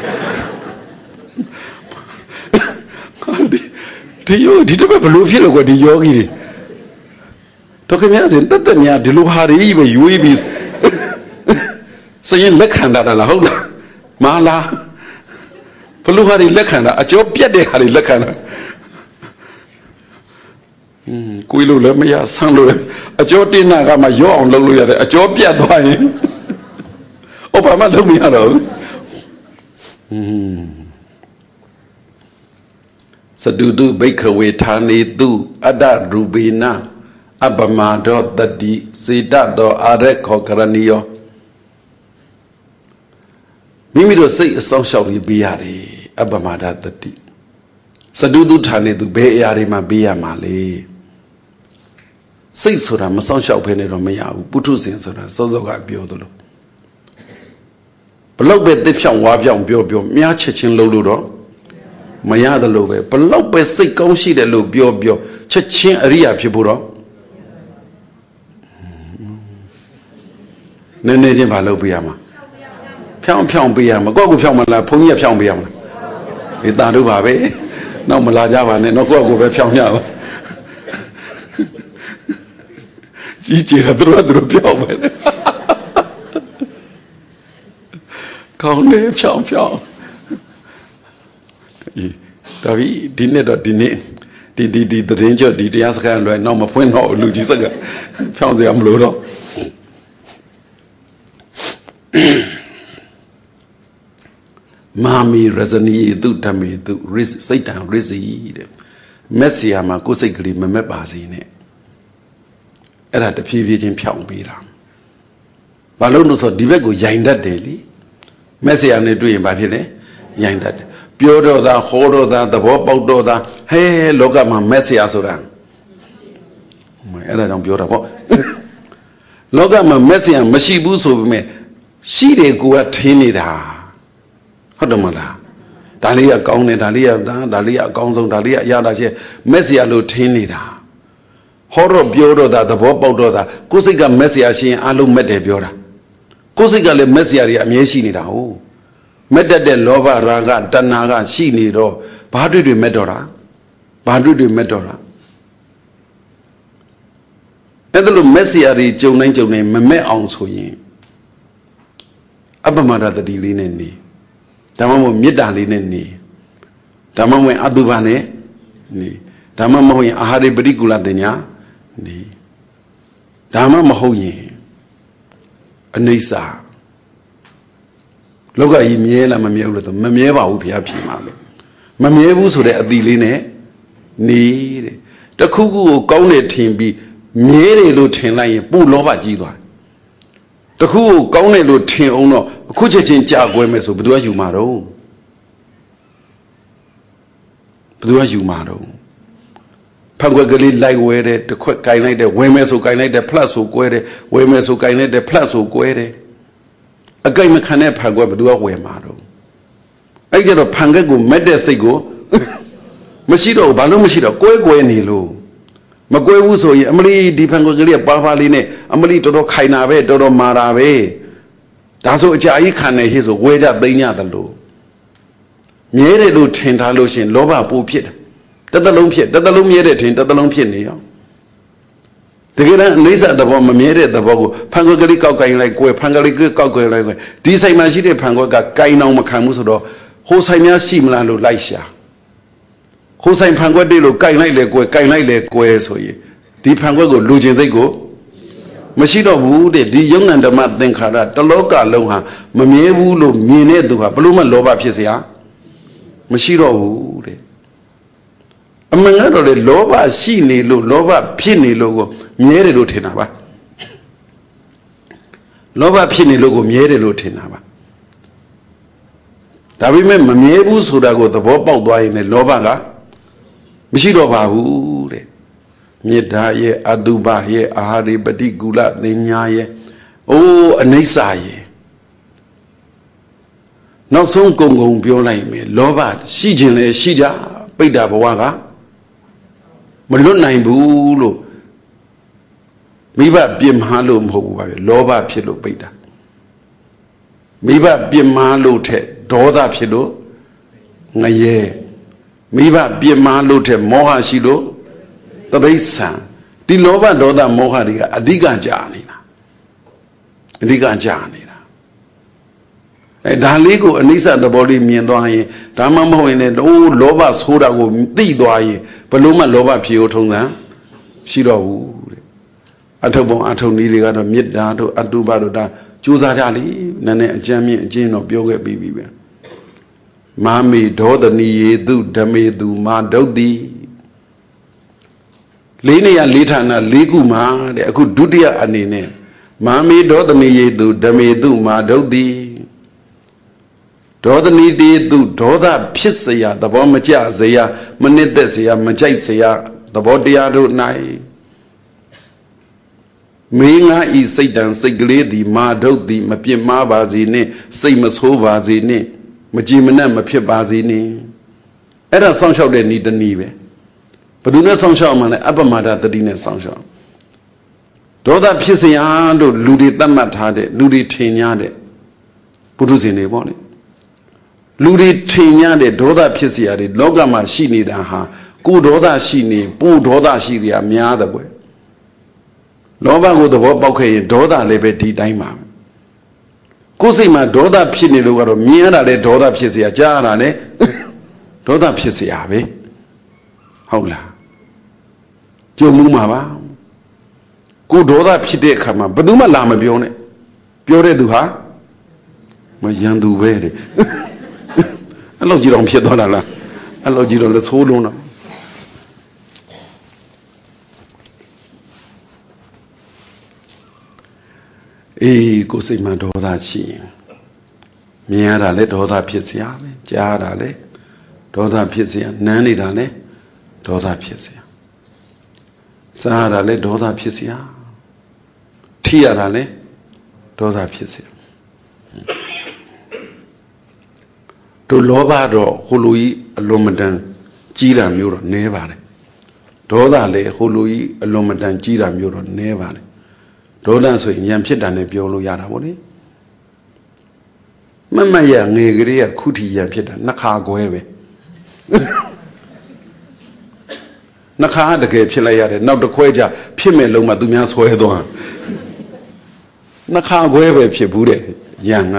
[SPEAKER 1] ဒီယောဒီတပည့်ဘလို့ဖြစ်လို့ကွာဒီယောဂီတွေတော့ခင်ဗျားစင်တက်တက်များဒီလိုဟာတွေပဲရွေးပြီးစရင်လက်ခံတာလားဟုတ်လားမလားဘလို့ဟာတွေလက်ခံတာအကျော်ပြတ်တဲ့ဟာတွေလက်ခံတာอืมကိုယ်လို့လည်းမရဆန်းလို့အကျော်တင်းနာကမှရော့အောင်လုပ်လို့ရတယ်အကျော်ပြတ်သွားရင်ဩဘာမှလုပ်မရတော့ဘူးอืมစတုတုဘိက္ခဝေဌာနေတုအတ္တရူပေနအပမဒောတတိစေတတောအာရခောကရဏီယောမိမိတို့စိတ်အဆောင်ရှောက်ပြီးပေးရတယ်အပမဒတတိစတုတုဌာနေတုဘယ်အရာတွေမှာပေးရမှာလဲစိတ်ဆိုတာမဆောင်ရှောက်ဖဲနဲ့တော့မရဘူးပုထုဇဉ်ဆိုတာစောစောကပြောသလိုဘလောက်ပဲတစ်ဖြောင်းဝါပြောင်းပြောပြောမြားချက်ချင်းလုံးလို့တော့မရတယ်လို့ပဲဘလောက်ပဲစိတ်ကောင်းရှိတယ်လို့ပြောပြောချက်ချင်းအရိယာဖြစ်ဖို့တော့နည်းနည်းချင်းမလုပ်ပေးရမှာဖြောင်းဖြောင်းပေးရမှာကိုယ့်ကိုဖြောင်းမလားဘုန်းကြီးကဖြောင်းပေးရမှာဒီတာတို့ပါပဲနောက်မလာကြပါနဲ့တော့ကိုယ့်ကိုပဲဖြောင်းရပါကြီးကြီးတော့တို့တို့ဖြောင်းပဲကောင်းတယ်ဖြောင်းဖြောင်းဒါပြီးဒီနေ့တော့ဒီနေ့ဒီဒီဒီတရင်ကျော်ဒီတရားစခန်းလွယ်နောက်မဖွင့်တော့လူကြီးစကဖြောင်းစရာမလိုတော့မာမီရဇနီတုဓမ္မေတုရစ်စိတ်တံရစ်စီတဲ့ Messia ma kusikli me basine. Era the P V in Piambira. Balloon so divego yainda daily. Messia ne doing by Pile, yainda. Pure da, horror da, the wop out da, hey, look at my Messia Soran. My other don't beautiful. Look at my Messia, Mashibu so me. She did go at Tinida. Hodomala. Dalia Gone, Dalia, Dalia Gonzo, Dalia Yada, Messia Lutinida. Horror Bureau da the Bob Bododa, Kusiga Messia she alu mede Biora. Kusiga le Messia Mieshinida. Meda de Lova Raga, Danaga, Shinido, Badu de Medora, Badu de Medora. Edelu Messia, Joan Angel name, Meme ounce for ye. Abamada the Dilini. Tamamo Midalin ni. Tamamo Adubane ni. Tamamo Ahari Brigula denya ni. Tamamo Hoye Anisa. Loga imiela Mamieula, Mamieva Upia Pimalo. Mamievu so the Adiline ni. The Kugu Gone team be Mere Lutin like Bulova Giva. The Kugu Gone Lutin ono. Kuchin Jagwemes of Budua Yumaro. Budua Yumaro. Panguagali like where the quick kind like the Wemes who kind like the plus who quere, Wemes who kind like the plus who quere. A guy mechanic Pagua Budua Wemaro. I get a Pangago Medesigo Mashido, Balo Mashido, Queguenilo. Magwe Wuso, Emily Dipangolia Babaline, Emily Dodo Kainabe, Dodo Marabe. That's what I can his way that they are the low. Mere lo tenta lotion, lova pupit. That the long pit, that the long mere tent, that the long piano. The Gana Nisa the bomb mere the bogo, Pangogali Cocaine like where Pangali Cocaine like this I imagine Pangoga Kaino Makamuso, Hosania Simla lo Laisha. Hosain Panguadilo Kainai like where Kainai like where so ye. The Pangogo Lugin they go. Mashido wood, the young and the mad then Kara, the local loha, Mamiewu, Mine, Bluma Loba Pisia. Mashido wood. Among other Loba, Shini, Loba, Pini logo, Miere Lutinaba. Loba Pini logo, Miere Lutinaba. That we remember Mamiewu, so that go the Bob Baldwin and Lovaga. Mashido wood. Mida ye, Aduba ye, Ahari Badigula, Ninyaye, oh, Anisaye. Not so Gongo Biolai me, Lovat, Shijin, Shija, Pida Bawaga, Maluna Bulo, Miba Bim Halum Ho, Lova Pilo Pida. Miba Bim Malo te, Doda Pilo, Naye, Miba Bim Malo te, Moha Shido. The base, the Lova Doda Mohariga, Adiga Janina. Adiga Janina. And Daligo and Nisa the body me and Doye, Tamamo in it, oh, Lova Soda go, the Doye, Paloma Lova Piotona, Shida wood. Atobo Antonili got a mid dato, Adubado, Juzadali, Nane, Jamie, Jane of Yoga baby. Mammy, Doda ni do, Dame do, Ma Dodi. Linia Litana Liguma, the good Dudia Anine. Mammy Dodani do, Dame do, Ma Dodi. Dodani do, Doda Pisaya, the Bomaja, Zaya, Manedesia, Majaisia, the Bodiado Nai. Minga is Satan, Segli, the Ma Dodi, Mapia Mabazine, Samus Hovazine, Majimana, Mapia Bazine. Era Sancho de need the Nive. But do not sound man, Abamada the dinner sound. Doda Pisiando, Ludi Damatade, Ludi Tinyade, Puduzine body. Ludi Tinyade, Doda Pisiade, Logama Shini Daha, Good Doda Shini, Boo Doda Shiria, Miada way. Lova go the Boke, Doda Lebeti Daima. Cosima Doda Pini Lugaro, Miada de Doda Pisia Jarane, Doda Pisiave. Hola. Mumava. Good order Pide Kama, but do my lama bione. Pure duha? My yandu very. I love you on Piedona. I love you on the Solona. အေးကိုယ်စိတ်မှာဒေါသရှိရင်မြင်ရတာလဲဒေါသဖြစ်စရာပဲကြားရတာလဲဒေါသဖြစ်စရာနမ်းနေတာလဲဒေါသဖြစ်စရာစားရတာလဲဒေါသဖြစ်စရာထိရတာလဲဒေါသဖြစ်စရာတို့လောဘတော့ဟိုလိုကြီးအလွန်မတန်ကြီးတာမျိုးတော့နည်းပါတယ်ဒေါသလည်းဟိုလိုကြီးအလွန်မတန်ကြီးတာမျိုးတော့နည်းပါတယ်ဒေါသဆိုရင်ဉာဏ်ဖြစ်တာနဲ့ပြောလို့ရတာပေါ့လေမမရငယ်ကလေးကခုထီဉာဏ်ဖြစ်တာနှစ်ခါခွဲပဲနှစ်ခါတကယ်ဖြစ်လိုက်ရတယ်နောက်တစ်ခွဲကြဖြစ်မဲ့လုံးမှသူများဆွဲသွားနှစ်ခါခွဲပဲဖြစ်ဘူးတဲ့ဉာဏ်က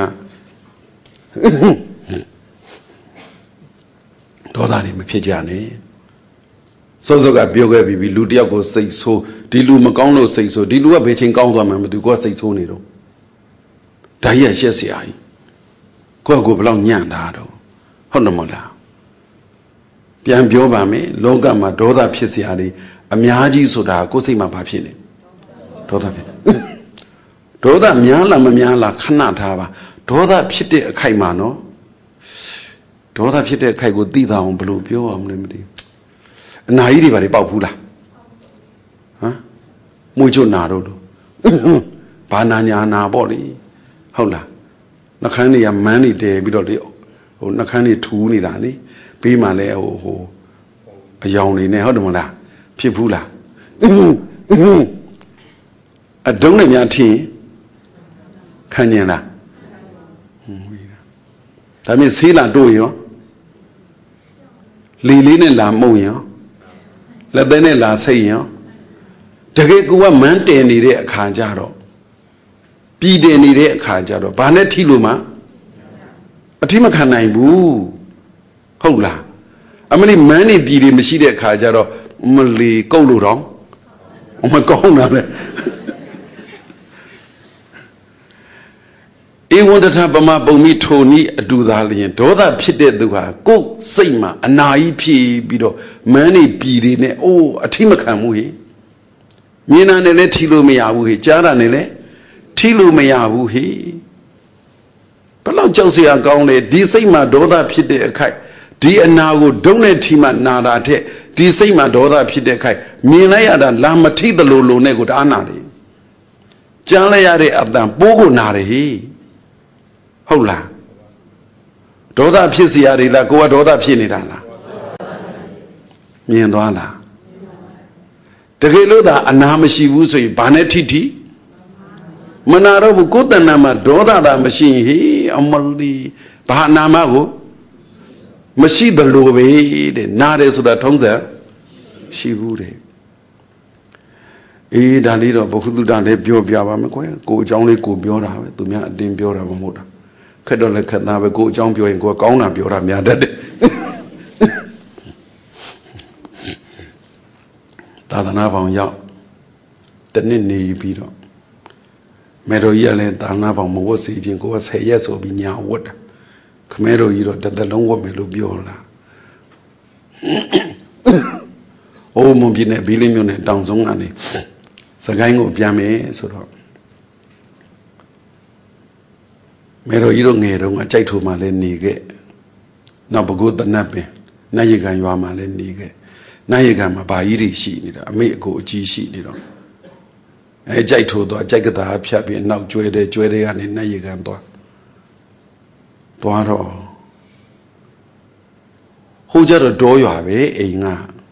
[SPEAKER 1] ဒေါသတွေမဖြစ်ကြနဲ့စောစောကပြောခဲ့ပြီးလူတယောက်ကိုစိတ်ဆိုးဒီလူမကောင်းလို့စိတ်ဆိုးဒီလူကဘယ်ချိန်ကောင်းသွားမှမသိဘူးကိုယ်ကစိတ်ဆိုးနေတော့ဒါကြီးရရှက်စရာကြီးကိုယ့်ကိုယ်ဘယ်လောက်ညံ့တာတော့ဟုတ်တယ်မဟုတ်လားပြန်ပြောပါမယ်လောကမှာဒေါသဖြစ်စရာတွေအများကြီးဆိုတာကိုယ်စိတ်မှာဘာဖြစ်နေဒေါသဖြစ်ဒေါသများလားမများလားခဏထားပါဒေါသဖြစ်တဲ့အခိုက်မှာနော်ဒေါသဖြစ်တဲ့အခိုက်ကိုသိတာအောင်ဘယ်လိုပြောအောင်လဲမသိဘူးအနာကြီးတွေဘာတွေပေါက်ဘူးလားဟမ်မွေးချွတ်နာတော့လို့ဘာနာညာနာပေါ့လေဟုတ်လားနှခမ်းတွေကမန်းနေတယ်ပြီးတော့လေဟိုနှခမ်းတွေထူးနေတာလေပြီးမှလည်းဟိုဟိုအယောင်တွေနဲ့ဟုတ်တယ်မလားဖြစ်ဘူးလားအတုံးနဲ့များထင်ခံကျင်လားဒါမြင်ဆေးလာတို့ရောလီလေးနဲ့လာမှုတ်ရောလက်သေးနဲ့လာဆိတ်ရောတကယ်ကိုကမန်းတင်နေတဲ့အခါကြတော့ပြည်တင်နေတဲ့အခါကြတော့ဘာနဲ့ထိလို့မှအထိမခံနိုင်ဘူးဟုတ်လားအမလီမန်းနေပြည်တွေမရှိတဲ့အခါကြတော့မလီကုတ်လို့တော့မကောင်းတာလေဧဝံတထပမပုံမိထိုနီးအတူသာလျင်ဒေါသဖြစ်တဲ့သူဟာကိုယ်စိတ်မှာအနာကြီးဖြစ်ပြီးတော့မန်းနေပြည်တွေနဲ့အိုးအထိမခံဘူးဟေ့မြင်တာနဲ့လည်းထိလို့မရဘူးဟေ့ကြားတာနဲ့လည်းထိလို့မရဘူးဟေ့ဘယ်လောက်ကြောက်စရာကောင်းလဲဒီစိတ်မှာဒေါသဖြစ်တဲ့အခိုက်ဒီအနာကိုဒုံနဲ့ထိမှနာတာထက်ဒီစိတ်မှာဒေါသဖြစ်တဲ့အခိုက်မြင်လိုက်ရတာလာမထိသလိုလိုနဲ့ကိုတအားနာတယ်ကြားလိုက်ရတဲ့အတန်ပိုးကိုနာတယ်ဟေ့ဟုတ်လားဒေါသဖြစ်စရာတွေလားကိုကဒေါသဖြစ်နေတာလားမြင်သွားလားတကယ်လို့သာအနာမရှိဘူးဆိုရင်ဘာနဲ့ထိထိမနာတော့ဘူးကိုယ်တဏ္ဍာမှာဒေါသသာမရှိရင်ဟေးအမလီဘာနာမကိုမရှိသလိုပဲတဲ့နားတယ်ဆိုတာထုံးစံရှိဘူးတဲ့အေးဒါလေးတော့ဘုဟုတုတလည်းပြောပြပါမယ်ကွယ်ကိုအကြောင်းလေးကိုပြောတာပဲသူများအတင်းပြောတာမဟုတ်တာခက်တော့လည်းခက်သားပဲကိုအကြောင်းပြောရင်ကိုကကောင်းတာပြောတာများတတ်တယ်သာသနာပေါင်းရောက်တနစ်နေပြီးတော့မေတော်ကြီးကလည်းသာသနာပေါင်းမဝတ်စီခြင်းကိုကဆယ်ရက်ဆိုပြီးညာဝတ်တာခမဲတော်ကြီးတော့တစ်သက်လုံးဝတ်မယ်လို့ပြောလာအိုးမွန်ပြင်းနဲ့ဘီလင်းမျိုးနဲ့တောင်ဆုံးကနေစကိုင်းကိုပြန်မယ်ဆိုတော့မေတော်ကြီးတို့ငယ်တုန်းကကြိုက်ထိုးမှလည်းနေခဲ့နောက်ဘကုတနတ်ပင်နတ်ရေကန်ရွာမှလည်းနေခဲ့နတ်ရေကန်မှာဘာကြီးတွေရှိနေတာအမေအကိုအကြီးရှိနေတော့အဲကြိုက်ထိုးသွားကြိုက်ကတာဖြတ်ပြီးနောက်ကျွဲတယ်ကျွဲတယ်ကနေနတ်ရေကန်သွားသွားတော့ဟိုကြတော့တောရွာပဲအိမ်က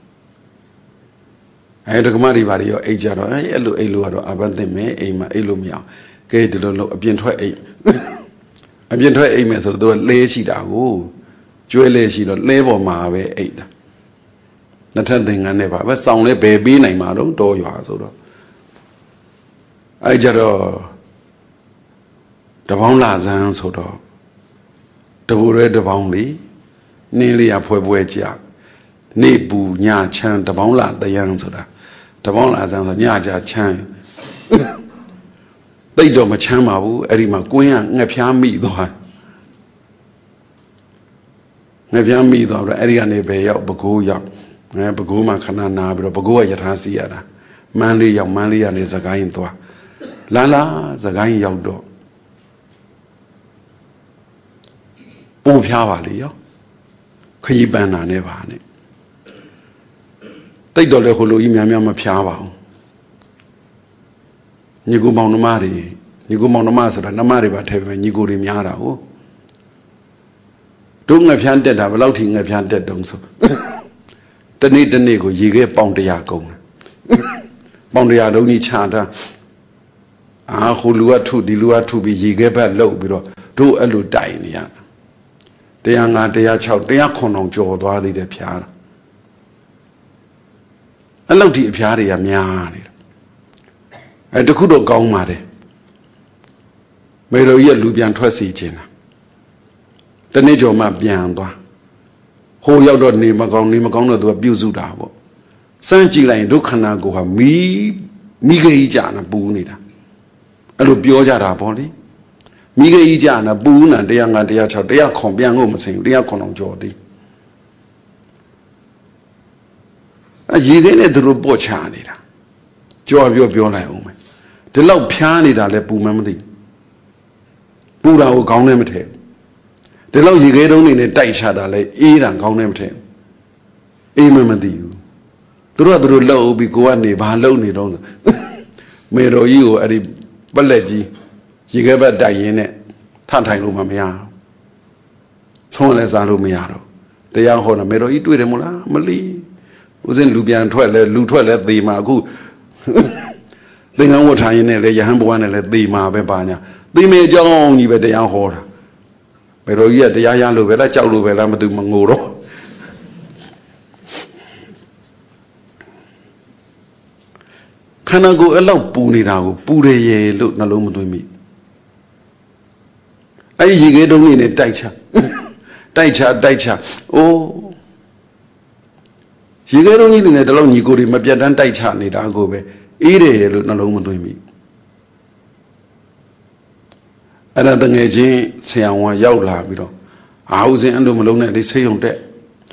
[SPEAKER 1] အဲဒကမတွေဘာတွေရောအိတ်ကြတော့အဲအဲ့လိုအိတ်လို့ကတော့အဘတ်သိမယ်အိမ်မှာအိတ်လို့မရအောင်ကဲဒီလိုလို့အပြင်ထွက်အိတ်အပြင်ထွက်အိတ်မယ်ဆိုတော့သူကလဲရှိတာကိုကျွဲလဲရှိတော့လဲပေါ်မှာပဲအိတ်တာနှစ်ထပ်သင်္ကန်းနဲ့ပါပဲစောင်းလဲဘယ်ပေးနိုင်မှာတော့တောရွာဆိုတော့အဲကြတော့တပေါင်းလာစမ်းဆိုတော့တဘူရဲတပေါင်းလေးနင်းလေးရဖွဲဖွဲကြနေပူညချမ်းတပေါင်းလာတယန်းဆိုတာတပေါင်းလာစမ်းဆိုညကြချမ်းတိတ်တော့မချမ်းပါဘူးအဲ့ဒီမှာကွင်းကငှက်ဖျားမိသွားငှက်ဖျားမိသွားတော့အဲ့ဒီကနေဘယ်ရောက်ပဲခူးရောက်ငါပဲခူးမှာခဏနာပြီးတော့ပဲခူးကယထာစီရတာမန်းလေးရောက်မန်းလေးကနေစကိုင်းသွားလာလာစကိုင်းရောက်တော့ပို့ဖျားပါလေရောခရီးပန်းတာနဲ့ပါနဲ့တိတ်တော့လေဟိုလိုကြီးများများမဖျားပါဘူးညီကိုမောင်နှမတွေညီကိုမောင်နှမဆိုတာနှမတွေပါထဲပဲညီကိုတွေများတာဟုတ်တို့ငှက်ဖျားတက်တာဘယ်လောက်ထိငှက်ဖျားတက်တုံးဆိုတနေ့တနေ့ကိုရေခဲပေါင်တရားကုန်တယ်ပေါင်တရားလုံးကြီးခြာတာအာဟိုလူကထုဒီလူကထုပြီးရေခဲဘက်လှုပ်ပြီးတော့တို့အဲ့လိုတိုင်နေရတာတရားငါတရား၆တရားခွန်အောင်ကြော်သွားသေးတယ်ဖျားတာအဲ့လောက်ဒီအဖျားတွေကများနေတာအဲ့တခုတော့ကောင်းပါတယ်မေတော်ကြီးကလူပြန်ထွက်စီခြင်းတာတနေ့ကျော်မှပြန်သွားဟိုရောက်တော့နေမကောင်းနေမကောင်းတော့သူကပြုစုတာပေါ့စမ်းကြည့်လိုက်ရင်ဒုက္ခနာကိုဟာမီးမိကြီးကြာနာပူနေတာအဲ့လိုပြောကြတာပေါ့လေမိကြီးကြာနာပူနာတရားငါတရား၆တရားခွန်ပြန်လို့မစင်ဘူးတရားခွန်အောင်ကြော်သေးအရည်သေးနဲ့သူတို့ပို့ချနေတာကြော်ပြောပြောလိုက်အောင်မယ်ဒီလောက်ဖျားနေတာလဲပူမှမသိပူတာကိုခေါင်းနဲ့မထည့်ဒီလောက်ရေခဲတုံးနေနဲ့တိုက်ချတာလဲအေးတာခေါင်းနဲ့မထည့်အေးမှမသိဘူးသူတို့ကသူတို့လှုပ်ပြီးကိုကနေဘာလှုပ်နေတော့မေတော်ကြီးကိုအဲ့ဒီပလက်ကြီးရေခဲဘက်တိုက်ရင်းနဲ့ထထိုင်လို့မှမရဆုံးလဲစားလို့မရတော့တရားဟောတာမေတော်ကြီးတွေ့တယ်မို့လားမလီဦးစင်းလူပြန်ထွက်လဲလူထွက်လဲသေမှာအခုသင်္ကန်းဝတ်ထားရင်းနဲ့လဲရဟန်းဘဝနဲ့လဲသေမှာပဲပါညာသေမေအကြောင်းကြီးပဲတရားဟောတာမေတော်ကြီးကတရားရလို့ပဲလားကြောက်လို့ပဲလားမသိမငိုတော့ခန္ဓာကိုယ်အဲ့လောက်ပူနေတာကိုပူရရဲ့လို့နှလုံးမသွင်းမိအဲ့ဒီရေခဲတုံးလေးနဲ့တိုက်ချတိုက်ချတိုက်ချအိုးရေခဲတုံးကြီးနဲ့တလုံးညီကိုတွေမပြတ်တမ်းတိုက်ချနေတာကိုပဲအေးတယ်လို့နှလုံးမသွင်းမိအဲ့ဒါတငယ်ချင်းဆရာဝန်ရောက်လာပြီးတော့အာဦးစင်းအဲ့လိုမလုံးနဲ့လေးဆေးရုံတက်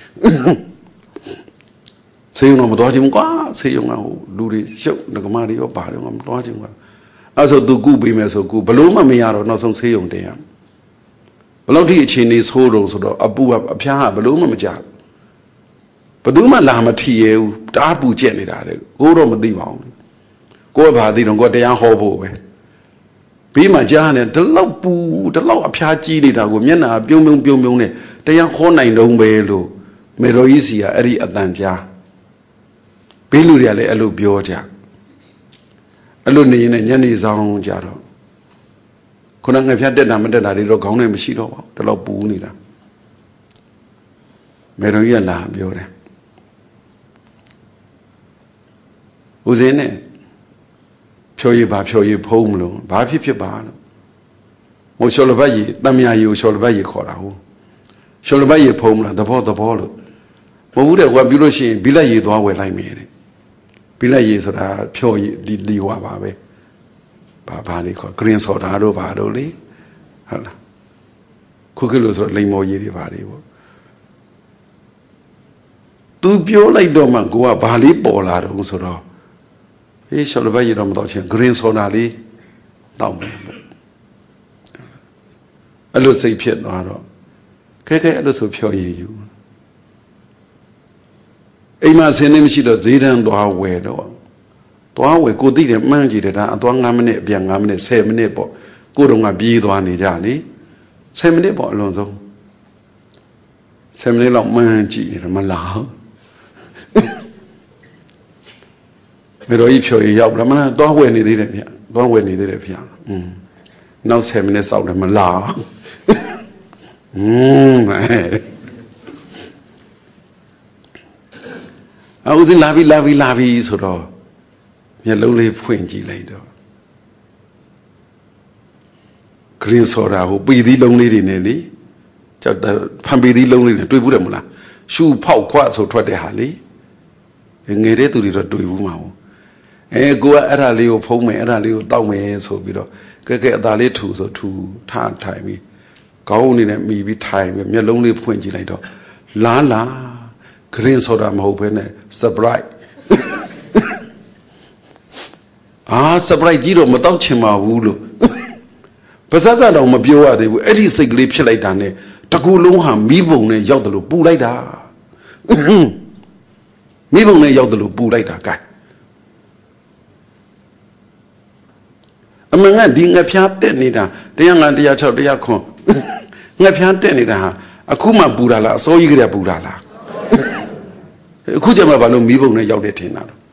[SPEAKER 1] ဆေးရုံတော့မသွားချင်ဘူးကွာဆေးရုံကဟိုလူတွေရှုပ်ငကမတွေရောပါတယ်ငါမသွားချင်ဘူးကွာအဲ့ဆိုသူကုပေးမယ်ဆိုကုဘလို့မှမရတော့နောက်ဆုံးဆေးရုံတင်ရဘလို့ဒီအခြေအနေဆိုးတော့ဆိုတော့အပူကအဖျားကဘလို့မှမကြဘယ်သူမှလာမထီရဲဘူးတအားပူကျက်နေတာတဲ့ကိုတော့မသိပါဘူးကိုကဘာသိတော့ကိုတရားဟောဖို့ပဲဘေးမှာကြားနေဒီလောက်ပူဒီလောက်အဖျားကြီးနေတာကိုမျက်နှာပြုံးပြုံးပြုံးပြုံးနဲ့တရားဟောနိုင်တော့ပဲလို့မေတော်ကြီးစီကအဲ့ဒီအတန်ကြားဘေးလူတွေကလည်းအဲ့လိုပြောကြအဲ့လိုနေရင်ညနေဆောင်ကြတော့ခုနငါဖျက်တက်တာမတက်တာတွေတော့ခေါင်းနဲ့မရှိတော့ပါဘူးဒီလောက်ပူနေတာမေတော်ကြီးကလာပြောတယ်ဦးစင်းနဲ့ဖြောရည်ပါဖြောရည်ဖုံးမလို့ဘာဖြစ်ဖြစ်ပါလို့ဟိုရှော်လဘတ်ကြီးတမယာကြီးကိုရှော်လဘတ်ကြီးခေါ်တာဟုတ်ရှော်လဘတ်ကြီးဖုံးမလားသဘောသဘောလို့မဟုတ်ဘူးတဲ့ဟိုကပြုလို့ရှိရင်ဘိလက်ရည်သွားဝယ်လိုက်မယ်တဲ့ဘိလက်ရည်ဆိုတာဖြောရည်ဒီဒီဟွာပါပဲဘာဘာလေးခေါ် green soda တို့ဘာတို့လေဟုတ်လားခုခေတ်လို့ဆိုတော့လိမ်မော်ရည်တွေဘာတွေပေါ့သူပြောလိုက်တော့မှကိုကဘာလေးပေါ်လာတော့ဆိုတော့အေးရှော်လဘတ်ရည်တော့မတော့ချင်း green soda လေးတောက်မယ်ပေါ့အဲ့လိုစိတ်ဖြစ်သွားတော့ခဲခဲအဲ့လိုဆိုဖြောရည်ယူအိမ်မှာဆင်းနေမရှိတော့ဈေးတန်းသွားဝယ်တော့သွားဝယ်ကိုသိတယ်မှန်းကြည့်တယ်ဒါအသွား၅မိနစ်အပြန်၅မိနစ်၁၀မိနစ်ပေါ့ကိုတော့ငါပြေးသွားနေကြလေ၁၀မိနစ်ပေါ့အလွန်ဆုံး၁၀မိနစ်လောက်မှန်းကြည့်တယ်မလားမေတော်ကြီးဖြော်ရရောက်လာမလားသွားဝယ်နေသေးတယ်ဗျသွားဝယ်နေသေးတယ်ဗျอืมနောက်၁၀မိနစ်စောင့်တယ်မလားอืมအဦးစင်းလာပြီလာပြီလာပြီဆိုတော့မျက်လုံးလေးဖွင့်ကြည့်လိုက်တော့ green soda ဟိုပီသီးလုံးလေးတွေနဲ့လေကြောက်ဖန်ပီသီးလုံးလေးနဲ့တွေ့ဘူးတယ်မလားရှူဖောက်ခွဆိုထွက်တဲ့ဟာလေငယ်တဲ့သူတွေတော့တွေ့ဘူးမှာဟုတ်အဲကိုကအဲ့ဒါလေးကိုဖုံးမယ်အဲ့ဒါလေးကိုတောက်မယ်ဆိုပြီးတော့ကဲကဲအသာလေးထူဆိုထူထထိုင်ပြီးခေါင်းအနေနဲ့မိပြီးထိုင်ပြီးမျက်လုံးလေးဖွင့်ကြည့်လိုက်တော့လာလာ green soda မဟုတ်ဘဲနဲ့ Sprite ah surprise ကြီးတော့မတော့ချင်ပါဘူးလို့ပါဇက်သားတော့မပြောရသေးဘူးအဲ့ဒီစိတ်ကလေးဖြစ်လိုက်တာနဲ့တကူလုံးဟာမိဘုံနဲ့ရောက်တယ်လို့ပူလိုက်တာမိဘုံနဲ့ရောက်တယ်လို့ပူလိုက်တာကဲအမှန်ကဒီငါဖျားတက်နေတာတရားငါတရား၆တရားခွန်ငါဖျားတက်နေတာဟာအခုမှပူတာလားအစိုးရကြီးကပူတာလားအခုကျမှဘာလို့မိဘုံနဲ့ရောက်တယ်ထင်တာလဲ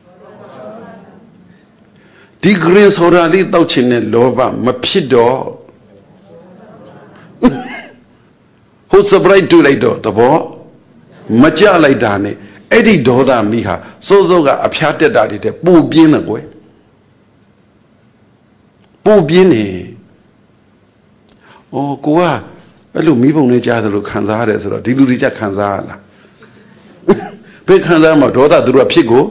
[SPEAKER 1] ဒီဂရင်ဆိုတာလေးတောက်ချင်တဲ့လောဘမဖြစ်တော့ဟိုစပရိုက်တွေ့လိုက်တော့တဘောမကြလိုက်တာနဲ့အဲ့ဒီဒေါသမိဟာစိုးစိုးကအဖျားတက်တာတွေတဲ့ပူပြင်းတယ်ကွယ်ပူပြင်းနေဩကိုကအဲ့လိုမိဘုံနဲ့ကြားသလိုခံစားရတယ်ဆိုတော့ဒီလူတွေကြခံစားရလားဘယ်ခံစားမှာဒေါသသူတို့ကဖြစ်ကို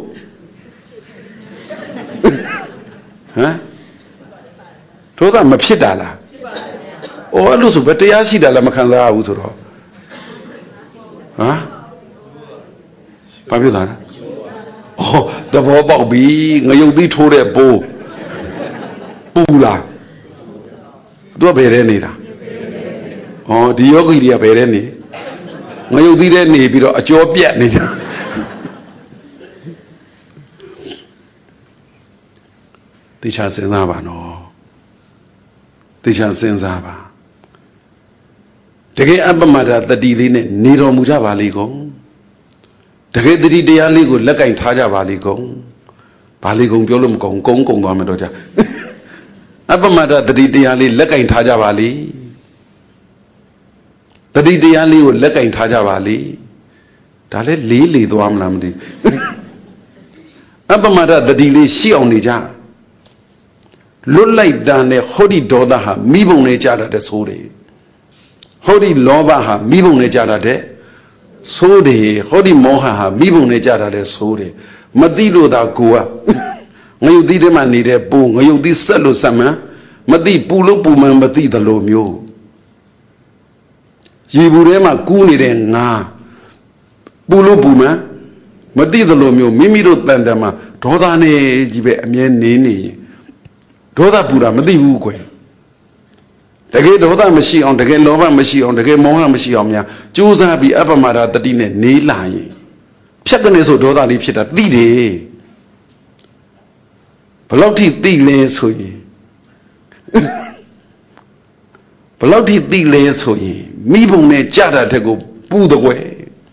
[SPEAKER 1] ဟမ်ဒေါသမဖြစ်တာလားဩအဲ့လိုဆိုဘယ်တရားရှိတာလဲမခံစားရဘူးဆိုတော့ဟမ်ဘာဖြစ်သွားလဲဩတဘောပေါက်ပြီငရုတ်သီးထိုးတဲ့ပိုးပူလားသူကဘယ်ထဲနေတာဩဒီယောဂီတွေကဘယ်ထဲနေငရုတ်သီးထဲနေပြီးတော့အကျော်ပြက်နေတာတေချာစဉ်းစားပါနော်တေချာစဉ်းစားပါတကယ်အပ္ပမဒတတိလေးနဲ့နေတော်မူကြပါလိမ့်ကုန်တကယ်တတိတရားလေးကိုလက်ကင်ထားကြပါလိမ့်ကုန်ဘာလိမ့်ကုန်ပြောလို့မကောင်းကုန်းကုန်းသွားမယ်တော့ကြာအပ္ပမဒတတိတရားလေးလက်ကင်ထားကြပါလိမ့်တတိတရားလေးကိုလက်ကင်ထားကြပါလိမ့်ဒါလဲလေးလေသွားမလားမသိအပ္ပမဒတတိလေးရှိအောင်နေကြလွတ်လိုက်တာနဲ့ဟောဒီဒေါသဟာမိဘုံနဲ့ကြတာတဲ့ဆိုးတယ်ဟောဒီလောဘဟာမိဘုံနဲ့ကြတာတဲ့ဆိုးတယ်ဟောဒီမောဟဟာမိဘုံနဲ့ကြတာတဲ့ဆိုးတယ်မသိလို့သာကိုကငရုတ်သီးထဲမှာနေတဲ့ပူငရုတ်သီးဆက်လို့ဆက်မှန်းမသိပူလို့ပူမှန်းမသိသလိုမျိုးရေဘူးထဲမှာကူးနေတဲ့ငါပူလို့ပူမှန်းမသိသလိုမျိုးမိမိတို့တန်တမှာဒေါသနဲ့ကြီးပဲအမြဲနေနေရင်ဒေါသပူတာမသိဘူးကွယ်တကယ်ဒေါသမရှိအောင်တကယ်လောဘမရှိအောင်တကယ်မောဟမရှိအောင်များကြိုးစားပြီးအပ္ပမဒတတိနဲ့နေလာရင်ဖြတ်ကနေဆိုဒေါသလေးဖြစ်တာသိတယ်ဘလောက်ထိသိလဲဆိုရင်ဘလောက်ထိသိလဲဆိုရင်မိဘုံနဲ့ကြတာတဲ့ကိုပူတော့ကွယ်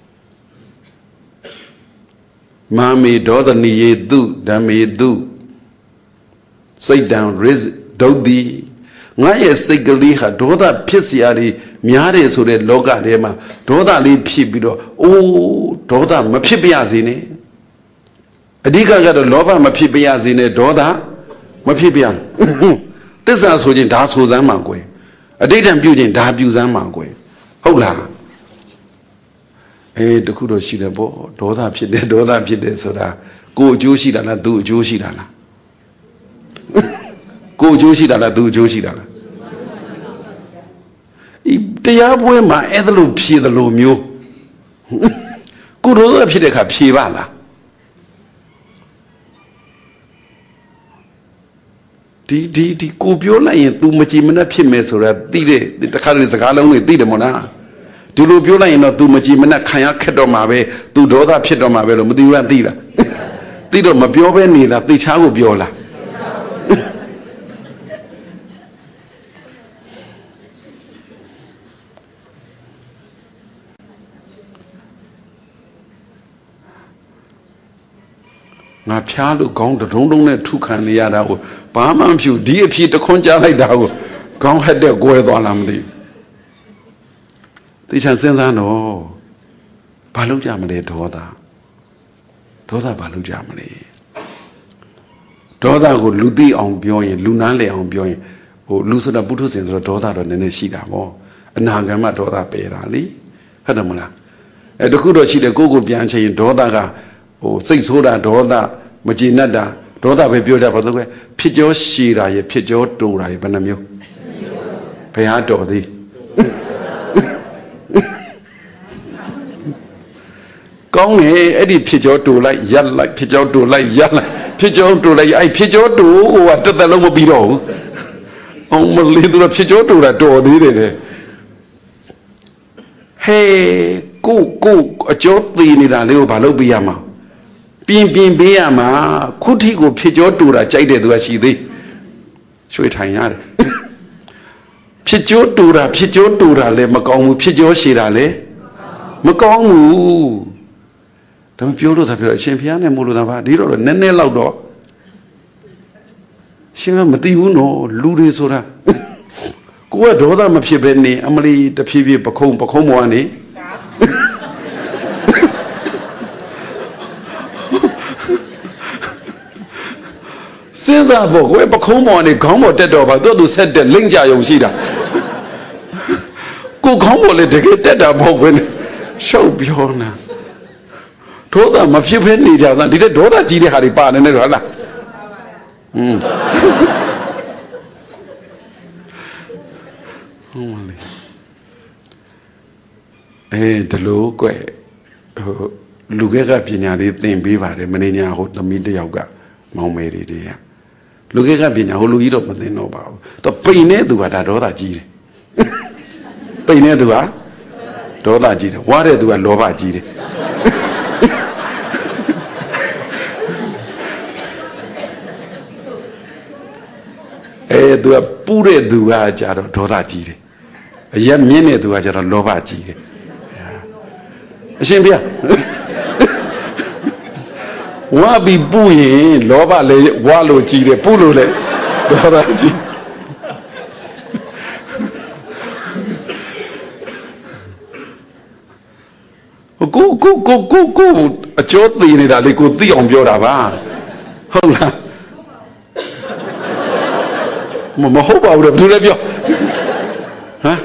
[SPEAKER 1] မာမေဒေါသနိယေတုဓမ္မေတုစိတ်တံရစ်ဒုတ်တိငါရဲ့စိတ်ကလေးဟာဒေါသဖြစ်စရာတွေများတယ်ဆိုတဲ့လောကထဲမှာဒေါသလေးဖြစ်ပြီးတော့အိုးဒေါသမဖြစ်ပြရစေနဲ့အဓိကကတော့လောဘမဖြစ်ပြရစေနဲ့ဒေါသမဖြစ်ပြသစ္စာဆိုခြင်းဒါဆိုစမ်းမှာကွယ်အဋ္ဌံပြုခြင်းဒါပြုစမ်းမှာကွယ်ဟုတ်လားအေးတခုတော့ရှိတယ်ပေါ့ဒေါသဖြစ်တယ်ဒေါသဖြစ်တယ်ဆိုတာကိုယ်အကျိုးရှိတာလားသူ့အကျိုးရှိတာလားကိုအကျိုးရှိတာလားသူအကျိုးရှိတာလားဒီတရားပွဲမှာအဲ့ဒါလို့ဖြေတယ်လို့မျိုးကိုတို့ကဖြစ်တဲ့အခါဖြေပါလားဒီဒီဒီကိုပြောလိုက်ရင် तू မကြည်မနှက်ဖြစ်မယ်ဆိုတာသိတဲ့တခါတည်းစကားလုံးတွေသိတယ်မို့လားဒီလိုပြောလိုက်ရင်တော့ तू မကြည်မနှက်ခံရခက်တော့မှာပဲ तू ဒေါသဖြစ်တော့မှာပဲလို့မသိဘူးလားသိလားသိတော့မပြောဘဲနေလားသိချာကိုပြောလားငါဖျားလို့ခေါင်းတုံးတုံးနဲ့ထုခံနေရတာကိုဘာမှမဖြစ်ဒီအဖြစ်တခွန်းကြားလိုက်တာကိုခေါင်းဟက်တဲ့ကွဲသွားလားမသိဘူးသိချင်စဉ်းစားတော့ဘာလုပ်ကြမလဲဒေါသဒေါသဘာလုပ်ကြမလဲဒေါသကိုလူသိအောင်ပြောရင်လူနားလည်အောင်ပြောရင်ဟိုလူဆိုတာပုထုဇဉ်ဆိုတော့ဒေါသတော့နည်းနည်းရှိတာပေါ့အနာဂံမှာဒေါသပယ်တာလေဟုတ်တယ်မလားအဲတခုတော့ရှိတယ်ကိုကိုပြန်ချင်ရင်ဒေါသကဟိုစိတ်ဆိုးတာဒေါသမကျေနပ်တာဒေါသပဲပြောကြပါတော့ကွဖြစ်ကြောရှည်တာရဲ့ဖြစ်ကြောတူတာရဲ့ဘယ်နှမျိုးဘယ်ဟာတော်သေးကောကောင်းနဲ့အဲ့ဒီဖြစ်ကြောတူလိုက်ရက်လိုက်ဖြစ်ကြောတူလိုက်ရက်လိုက်ဖြစ်ကြောတူလိုက်အဲ့ဖြစ်ကြောတူဟိုကတက်တက်လုံးမပြီးတော့ဘူးအောင်မလေးသူဖြစ်ကြောတူတာတော်သေးတယ်ဟဲ့ကိုကိုအကျော်သေးနေတာလေးကိုဘာလုပ်ပြရမှာပြင်းပြင်းပေးရမှာခုထိကိုဖြစ်ကြောတူတာကြိုက်တဲ့သူကရှိသေးရွှေထိုင်ရတယ်ဖြစ်ကြောတူတာဖြစ်ကြောတူတာလည်းမကောင်းဘူးဖြစ်ကြောရှည်တာလည်းမကောင်းဘူးဒါမှပြောလို့သာပြောအရှင်ဘုရားနဲ့မို့လို့သာပါဒီတော့နည်းနည်းလောက်တော့ရှင်ကမသိဘူးနော်လူတွေဆိုတာကိုကဒေါသမဖြစ်ပဲနေအမလီတဖြည်းဖြည်းပခုံးပခုံးပေါ်ကနေစဉ်းစားဖို့ကိုပခုံးပေါ်နေခေါင်းပေါ်တက်တော့ပါသူ့သူဆက်တက်လိမ့်ကြယုံရှိတာကိုခေါင်းပေါ်လေတကယ်တက်တာမဟုတ်ဘူးရှုပ်ပြောနာဒေါသမဖြစ်ပဲနေကြတာဒီတဲ့ဒေါသကြီးတဲ့ဟာတွေပါနေတယ်ဟုတ်လားอืมဟုတ်ပါလေအဲဒီလိုကွဟိုလူကကပညာလေးသင်ပေးပါတယ်မင်းညာဟိုသမီးတယောက်ကမောင်မယ်တွေတည်းကလူကကပညာဟိုလူကြီးတော့မသင်တော့ပါဘူးတော့ပိန်တဲ့သူကဒါဒေါသကြီးတယ်ပိန်တဲ့သူကဒေါသကြီးတယ်ဝါတဲ့သူကလောဘကြီးတယ်အဲသူကပူတဲ့သူကကြတော့ဒေါသကြီးတယ်အရက်မြင့်တဲ့သူကကြတော့လောဘကြီးတယ်အရှင်ဘုရားဝါပြီးပူရင်လောဘလည်းဝါလို့ကြီးတယ်ပူလို့လည်းဒေါသကြီးကိုကိုကိုကိုကိုအကျိုးသိနေတာလေကိုသိအောင်ပြောတာပါဟုတ်လားမမဟုတ်ပါဘူးလေဘယ်သူလဲပြောဟမ်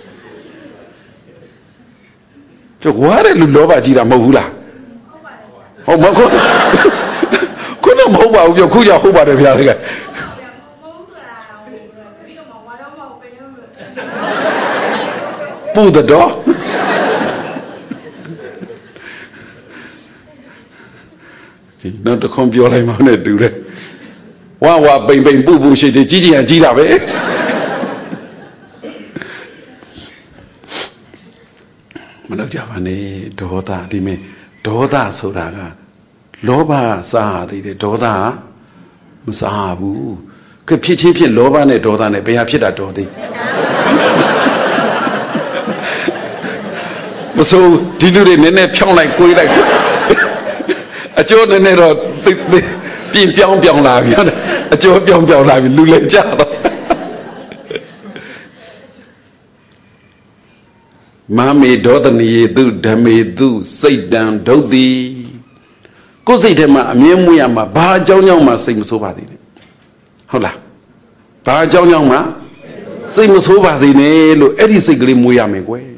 [SPEAKER 1] ကျဝါရဲလူလောဘကြီးတာမဟုတ်ဘူးလားဟုတ်ပါဘူးခုနမဟုတ်ပါဘူးပြောခုကြောင့်ဟုတ်ပါတယ်ဗျာလေကပူတော့နောက်တစ်ခွန်ပြောလိုက်မှနဲ့တူတယ်ဝါဝါပိန်ပိန်ပူပူရှိတယ်ကြီးကြီးဟန်ကြီးတာပဲမလောက်ကြပါနဲ့ဒေါသဒီမဲ့ဒေါသဆိုတာကလောဘစားသေးတယ်ဒေါသမစားဘူးကဖြစ်ချင်းဖြစ်လောဘနဲ့ဒေါသနဲ့ဘယ်ဟာဖြစ်တာတော်သေးမဆိုဒီလူတွေနည်းနည်းဖြောင်းလိုက်ကိုယ်လိုက်အကျိုးနည်းနည်းတော့ပြင်ပြောင်းပြောင်းလာပြီအကျိုးပြောင်းပြောင်းလာပြီလူလည်းကြတော့မမေဒေါသနိယေတုဓမေတုစိတ်တံဒုတ်တိကိုယ်စိတ်ထဲမှာအမြဲမွေးရမှာဘာအကြောင်းကြောင့်မှစိတ်မဆိုးပါသေးနဲ့ဟုတ်လားဘာအကြောင်းကြောင့်မှစိတ်မဆိုးပါစေနဲ့လို့အဲ့ဒီစိတ်ကလေးမွေးရမယ်ကွယ်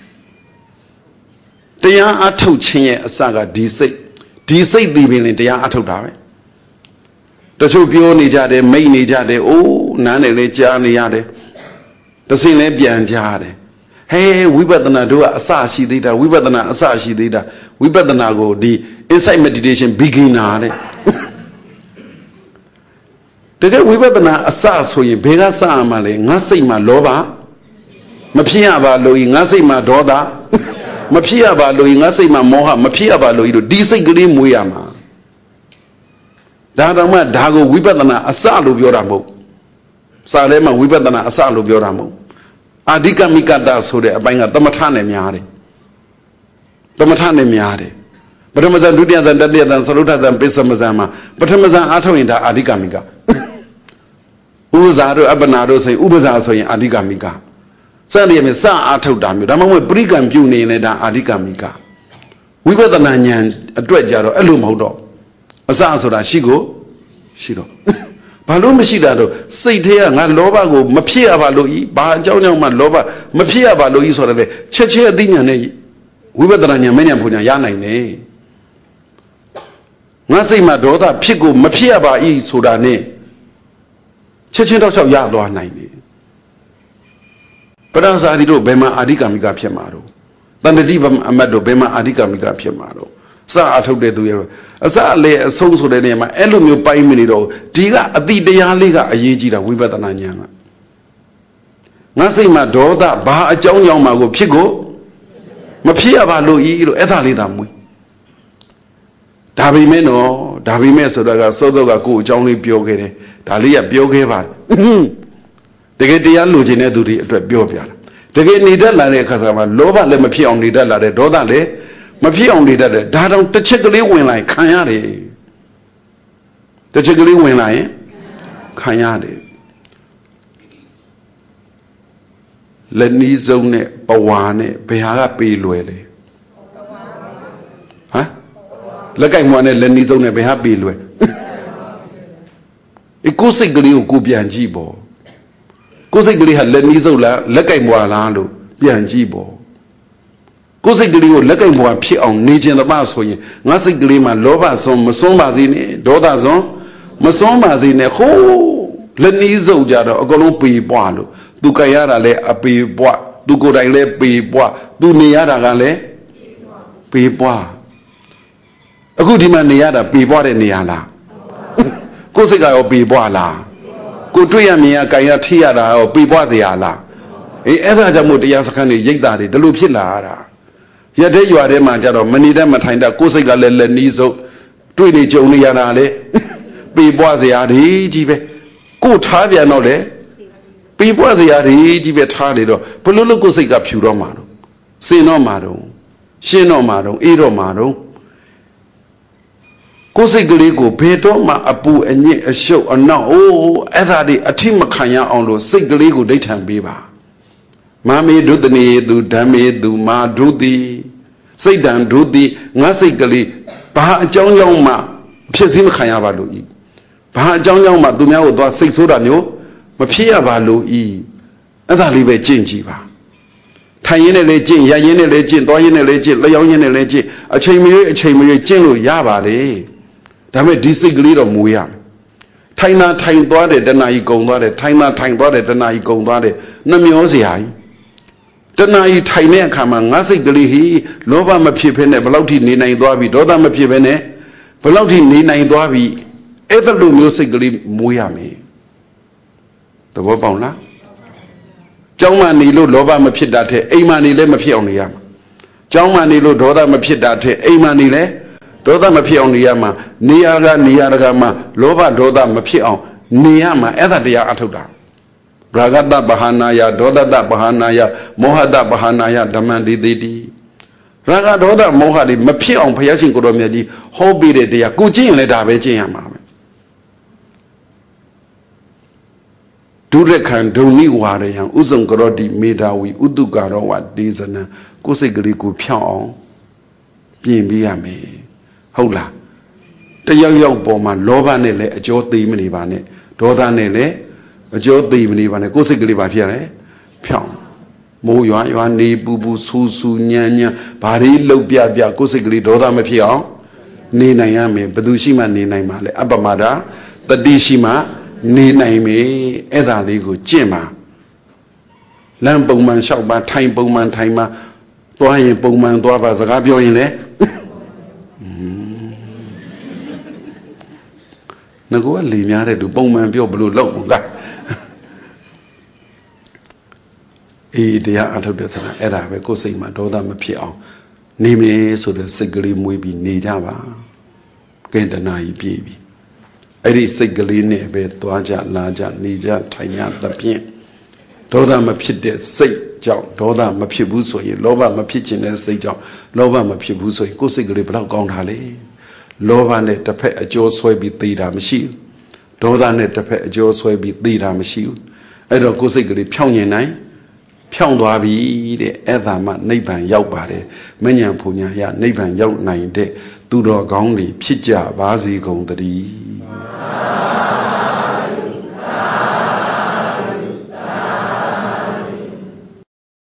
[SPEAKER 1] တရားအထုတ်ခြင်းရဲ့အစကဒီစိတ်ဒီစိတ်သိပင်တရားအထုတ်တာပဲတချို့ပြောနေကြတယ်မိတ်နေကြတယ်အိုးနားနဲ့လည်းကြားနေရတယ်တစ်စင်လည်းပြန်ကြားတယ်ဟဲဝိပဿနာတို့ကအစရှိသေးတာဝိပဿနာအစရှိသေးတာဝိပဿနာကိုဒီ insight meditation beginner တဲ့တကယ်ဝိပဿနာအစဆိုရင်ဘယ်ကစရမှာလဲငါစိတ်မှာလောဘမဖြစ်ရပါလို့ငါစိတ်မှာဒေါသမဖြစ်ရပါလို့ငါစိတ်မှာမောဟမဖြစ်ရပါလို့ဒီစိတ်ကလေးမွေးရမှာဒါတော့မှဒါကိုဝိပဿနာအစလို့ပြောတာမဟုတ်စာထဲမှာဝိပဿနာအစလို့ပြောတာမဟုတ်အာဓိကမိကတဆိုတဲ့အပိုင်းကသမထနဲ့များတယ်သမထနဲ့များတယ်ပထမဇန်ဒုတိယဇန်တတိယဇန်သရုတ်ထဇန်ပိဿမဇန်မှာပထမဇန်အားထုတ်ရင်ဒါအာဓိကမိကဥပဇာတို့အပနာတို့ဆိုရင်ဥပဇာဆိုရင်အာဓိကမိကစတဲ့မြေစအားထုတ်တာမျိုးဒါမှမဟုတ်ပရိကံပြုနေရင်ဒါအာဓိကမိကဝိပဿနာဉာဏ်အတွက်ကြတော့အဲ့လိုမဟုတ်တော့အစဆိုတာရှိကိုရှိတော့ဘာလို့မရှိတာတော့စိတ်ထဲကငါလောဘကိုမဖြစ်ရပါလို့ဤဘာအကြောင်းကြောင့်မှလောဘမဖြစ်ရပါလို့ဤဆိုတယ်ပဲချက်ချင်းအသိဉာဏ်နဲ့ဝိပဿနာဉာဏ်မဉာဏ်ဘုံဉာဏ်ရနိုင်တယ်ငါစိတ်မှာဒေါသဖြစ်ကိုမဖြစ်ရပါဤဆိုတာနဲ့ချက်ချင်းတော့ချောက်ရသွားနိုင်တယ်ပရဇာတိတို့ဘယ်မှာအာဓိကမိကဖြစ်မှာတော့တန်တတိအမတ်တို့ဘယ်မှာအာဓိကမိကဖြစ်မှာတော့စာအထုတ်တဲ့သူရဲ့အစအလေအဆုံးဆိုတဲ့နေရာမှာအဲ့လိုမျိုးပိုင်းမနေတော့ဒီကအတိတရားလေးကအရေးကြီးတာဝိပဿနာဉာဏ်ကငါစိတ်မှာဒေါသဘာအကြောင်းကြောင့်မှကိုဖြစ်ကိုမဖြစ်ရပါလို့ဤလို့အဲ့ဒါလေးသာမွေးဒါပေမဲ့နော်ဒါပေမဲ့ဆိုတော့ကစောစောကကိုယ်အကြောင်းလေးပြောခဲ့တယ်ဒါလေးကပြောခဲ့ပါတကယ်တရားလိုချင်တဲ့သူတွေအတွက်ပြောပြတာတကယ်နေတတ်လာတဲ့အခါကျမှလောဘလည်းမဖြစ်အောင်နေတတ်လာတယ်ဒေါသလည်းမဖြစ်အောင်နေတတ်တယ်ဒါတောင်တစ်ချက်ကလေးဝင်လာရင်ခံရတယ်တစ်ချက်ကလေးဝင်လာရင်ခံရတယ်လက်နီးစုံနဲ့ပဝါနဲ့ဘယ်ဟာကပေးလွယ်လဲဟမ်လက်ကင်မွားနဲ့လက်နီးစုံနဲ့ဘယ်ဟာပေးလွယ်အကိုစိတ်ကလေးကိုကိုပြန်ကြည့်ပေါ့ကိုစိတ်ကလေးဟာလက်နီးစုံလားလက်ကင်မွားလားလို့ပြန်ကြည့်ပေါ့ကိုစိတ်ကလေးကိုလက်ကင်မွားဖြစ်အောင်နေခြင်းတမဆိုရင်ငါစိတ်ကလေးမှာလောဘဆုံးမစွန်းပါစေနဲ့ဒေါသဆုံးမစွန်းပါစေနဲ့ဟိုးလက်နီးစုံကြတော့အကုန်လုံးပေပွားလို့သူကြရတာလဲအပေပွားသူကိုယ်တိုင်လဲပေပွားသူနေရတာကလည်းပေပွားအခုဒီမှာနေရတာပေပွားတဲ့နေရာလားကိုယ်စိတ်ကရောပေပွားလားကိုတွေ့ရမြင်ရကြင်ရထိရတာရောပေပွားเสียလားအေးအဲ့ဒါကြောင့်မို့တရားစခန်းတွေရိတ်တာတွေဒီလိုဖြစ်လာရတာရတဲ့ရွာထဲမှာကြတော့မနေတတ်မထိုင်တတ်ကိုယ်စိတ်ကလည်းလက်နီးစုပ်တွေ့နေကြုံနေရတာလေပေပွားเสียဒီကြီးပဲကိုထားပြန်တော့လေပေပွားเสียဒီကြီးပဲထားနေတော့ဘလို့လို့ကိုယ်စိတ်ကဖြူတော့မှာတော့စင်တော့မှာတော့ရှင်းတော့မှာတော့အေးတော့မှာတော့ကိုယ်စိတ်ကလေးကိုဘယ်တော့မှအပူအညစ်အရှုပ်အနောက်အိုးအဲ့ဒါတွေအထိမခံရအောင်လို့စိတ်ကလေးကိုဒိဋ္ဌံပေးပါမာမေဒုတနေသူဓမ္မေသူမာဒုတိစိတ်တံဒုတိငါစိတ်ကလေးဘာအကြောင်းကြောင့်မှဖြစ်စည်းမခံရပါလို့ဤဘာအကြောင်းကြောင့်မှသူများကိုသွားစိတ်ဆိုးတာမျိုးမဖြစ်ရပါလို့ဤအဲ့ဒါလေးပဲကျင့်ကြည့်ပါထိုင်ရင်းနဲ့လည်းကျင့်ရရင်းနဲ့လည်းကျင့်သွားရင်းနဲ့လည်းကျင့်လျောင်းရင်းနဲ့လည်းကျင့်အချိန်မရွေးအချိန်မရွေးကျင့်လို့ရပါလေဒါပေမဲ့ဒီစိတ်ကလေးတော့မူရမယ်ထိုင်တာထိုင်သွားတယ်တဏှာကြီးကုံသွားတယ်ထိုင်တာထိုင်သွားတယ်တဏှာကြီးကုံသွားတယ်နှမျောစရာကြီးတဏှာကြီးထိုင်တဲ့အခါမှာငါစိတ်ကလေးဟိလောဘမဖြစ်ဖ ೇನೆ ဘလောက်ထိနေနိုင်သွားပြီဒေါသမဖြစ်ဖ ೇನೆ ဘလောက်ထိနေနိုင်သွားပြီအဲ့ဒါလိုမျိုးစိတ်ကလေးမူရမယ်သဘောပေါက်လားကျောင်းမှနေလို့လောဘမဖြစ်တာတဲ့အိမ်မှနေလည်းမဖြစ်အောင်နေရမှာကျောင်းမှနေလို့ဒေါသမဖြစ်တာတဲ့အိမ်မှနေလည်းဒေါသမဖြစ်အောင်နေရမှာနေရာကနေရာတကာမှာလောဘဒေါသမဖြစ်အောင်နေရမှာအဲ့ဒါတရားအထုတ်တာရာဂတပဟာနာယဒေါသတပဟာနာယမောဟတပဟာနာယဓမ္မံဒီတိတိရာဂဒေါသမောဟတွေမဖြစ်အောင်ဘုရားရှင်ကိုတော်မြတ်ကြီးဟောပေးတဲ့တရားကိုကျင့်ရင်လည်းဒါပဲကျင့်ရမှာပဲဒုရခံဒုံနိဝါရယံဥဇုံကရောတိမေတာဝီဥတုကာရောဝဒေဇနံကိုယ်စိတ်ကလေးကိုဖြောင်းအောင်ပြင်ပေးရမယ်ဟုတ်လားတယောက်ယောက်ပေါ်မှာလောဘနဲ့လည်းအကျော်သေးမနေပါနဲ့ဒေါသနဲ့လည်းအကျော်သေးမနေပါနဲ့ကိုယ်စိတ်ကလေးပါဖြစ်ရတယ်ဖြောင်းမိုးရွာရွာနေပူပူဆူဆူညံ့ညံ့ဘာတွေလှုပ်ပြပြကိုယ်စိတ်ကလေးဒေါသမဖြစ်အောင်နေနိုင်ရမယ်ဘယ်သူရှိမှနေနိုင်မှာလဲအပ္ပမဒတတိရှိမှနေနိုင်မယ်အဲ့ဒါလေးကိုကျင့်ပါလမ်းပုံမှန်လျှောက်ပါထိုင်ပုံမှန်ထိုင်ပါသွားရင်ပုံမှန်သွားပါစကားပြောရင်လည်းငါကလေများတဲ့သူပုံမှန်ပြောဘလို့လောက်ကအေးတရားအထုတ်တဲ့ဆိုတာအဲ့ဒါပဲကိုယ်စိတ်မှာဒေါသမဖြစ်အောင်နေမယ်ဆိုတဲ့စိတ်ကလေးမွေးပြီးနေကြပါကဲတဏှာကြီးပြေးပြီအဲ့ဒီစိတ်ကလေးနဲ့ပဲသွားကြလာကြနေကြထိုင်ကြသဖြင့်ဒေါသမဖြစ်တဲ့စိတ်ကြောင့်ဒေါသမဖြစ်ဘူးဆိုရင်လောဘမဖြစ်ခြင်းတဲ့စိတ်ကြောင့်လောဘမဖြစ်ဘူးဆိုရင်ကိုယ်စိတ်ကလေးဘယ်တော့ကောင်းတာလဲလောဘနဲ့တစ်ဖက်အကျိုးဆွဲပြီးသိတာမရှိဘူးဒေါသနဲ့တစ်ဖက်အကျိုးဆွဲပြီးသိတာမရှိဘူးအဲ့တော့ကိုယ်စိတ်ကလေးဖြောင်းညင်နိုင်ဖြောင်းသွားပြီတဲ့အဲ့ဒါမှနိဗ္ဗာန်ရောက်ပါတယ်မဉ္ဇဉ်ဖူညာရနိဗ္ဗာန်ရောက်နိုင်တဲ့သူတော်ကောင်းတွေဖြစ်ကြပါစေကုန်သတည်း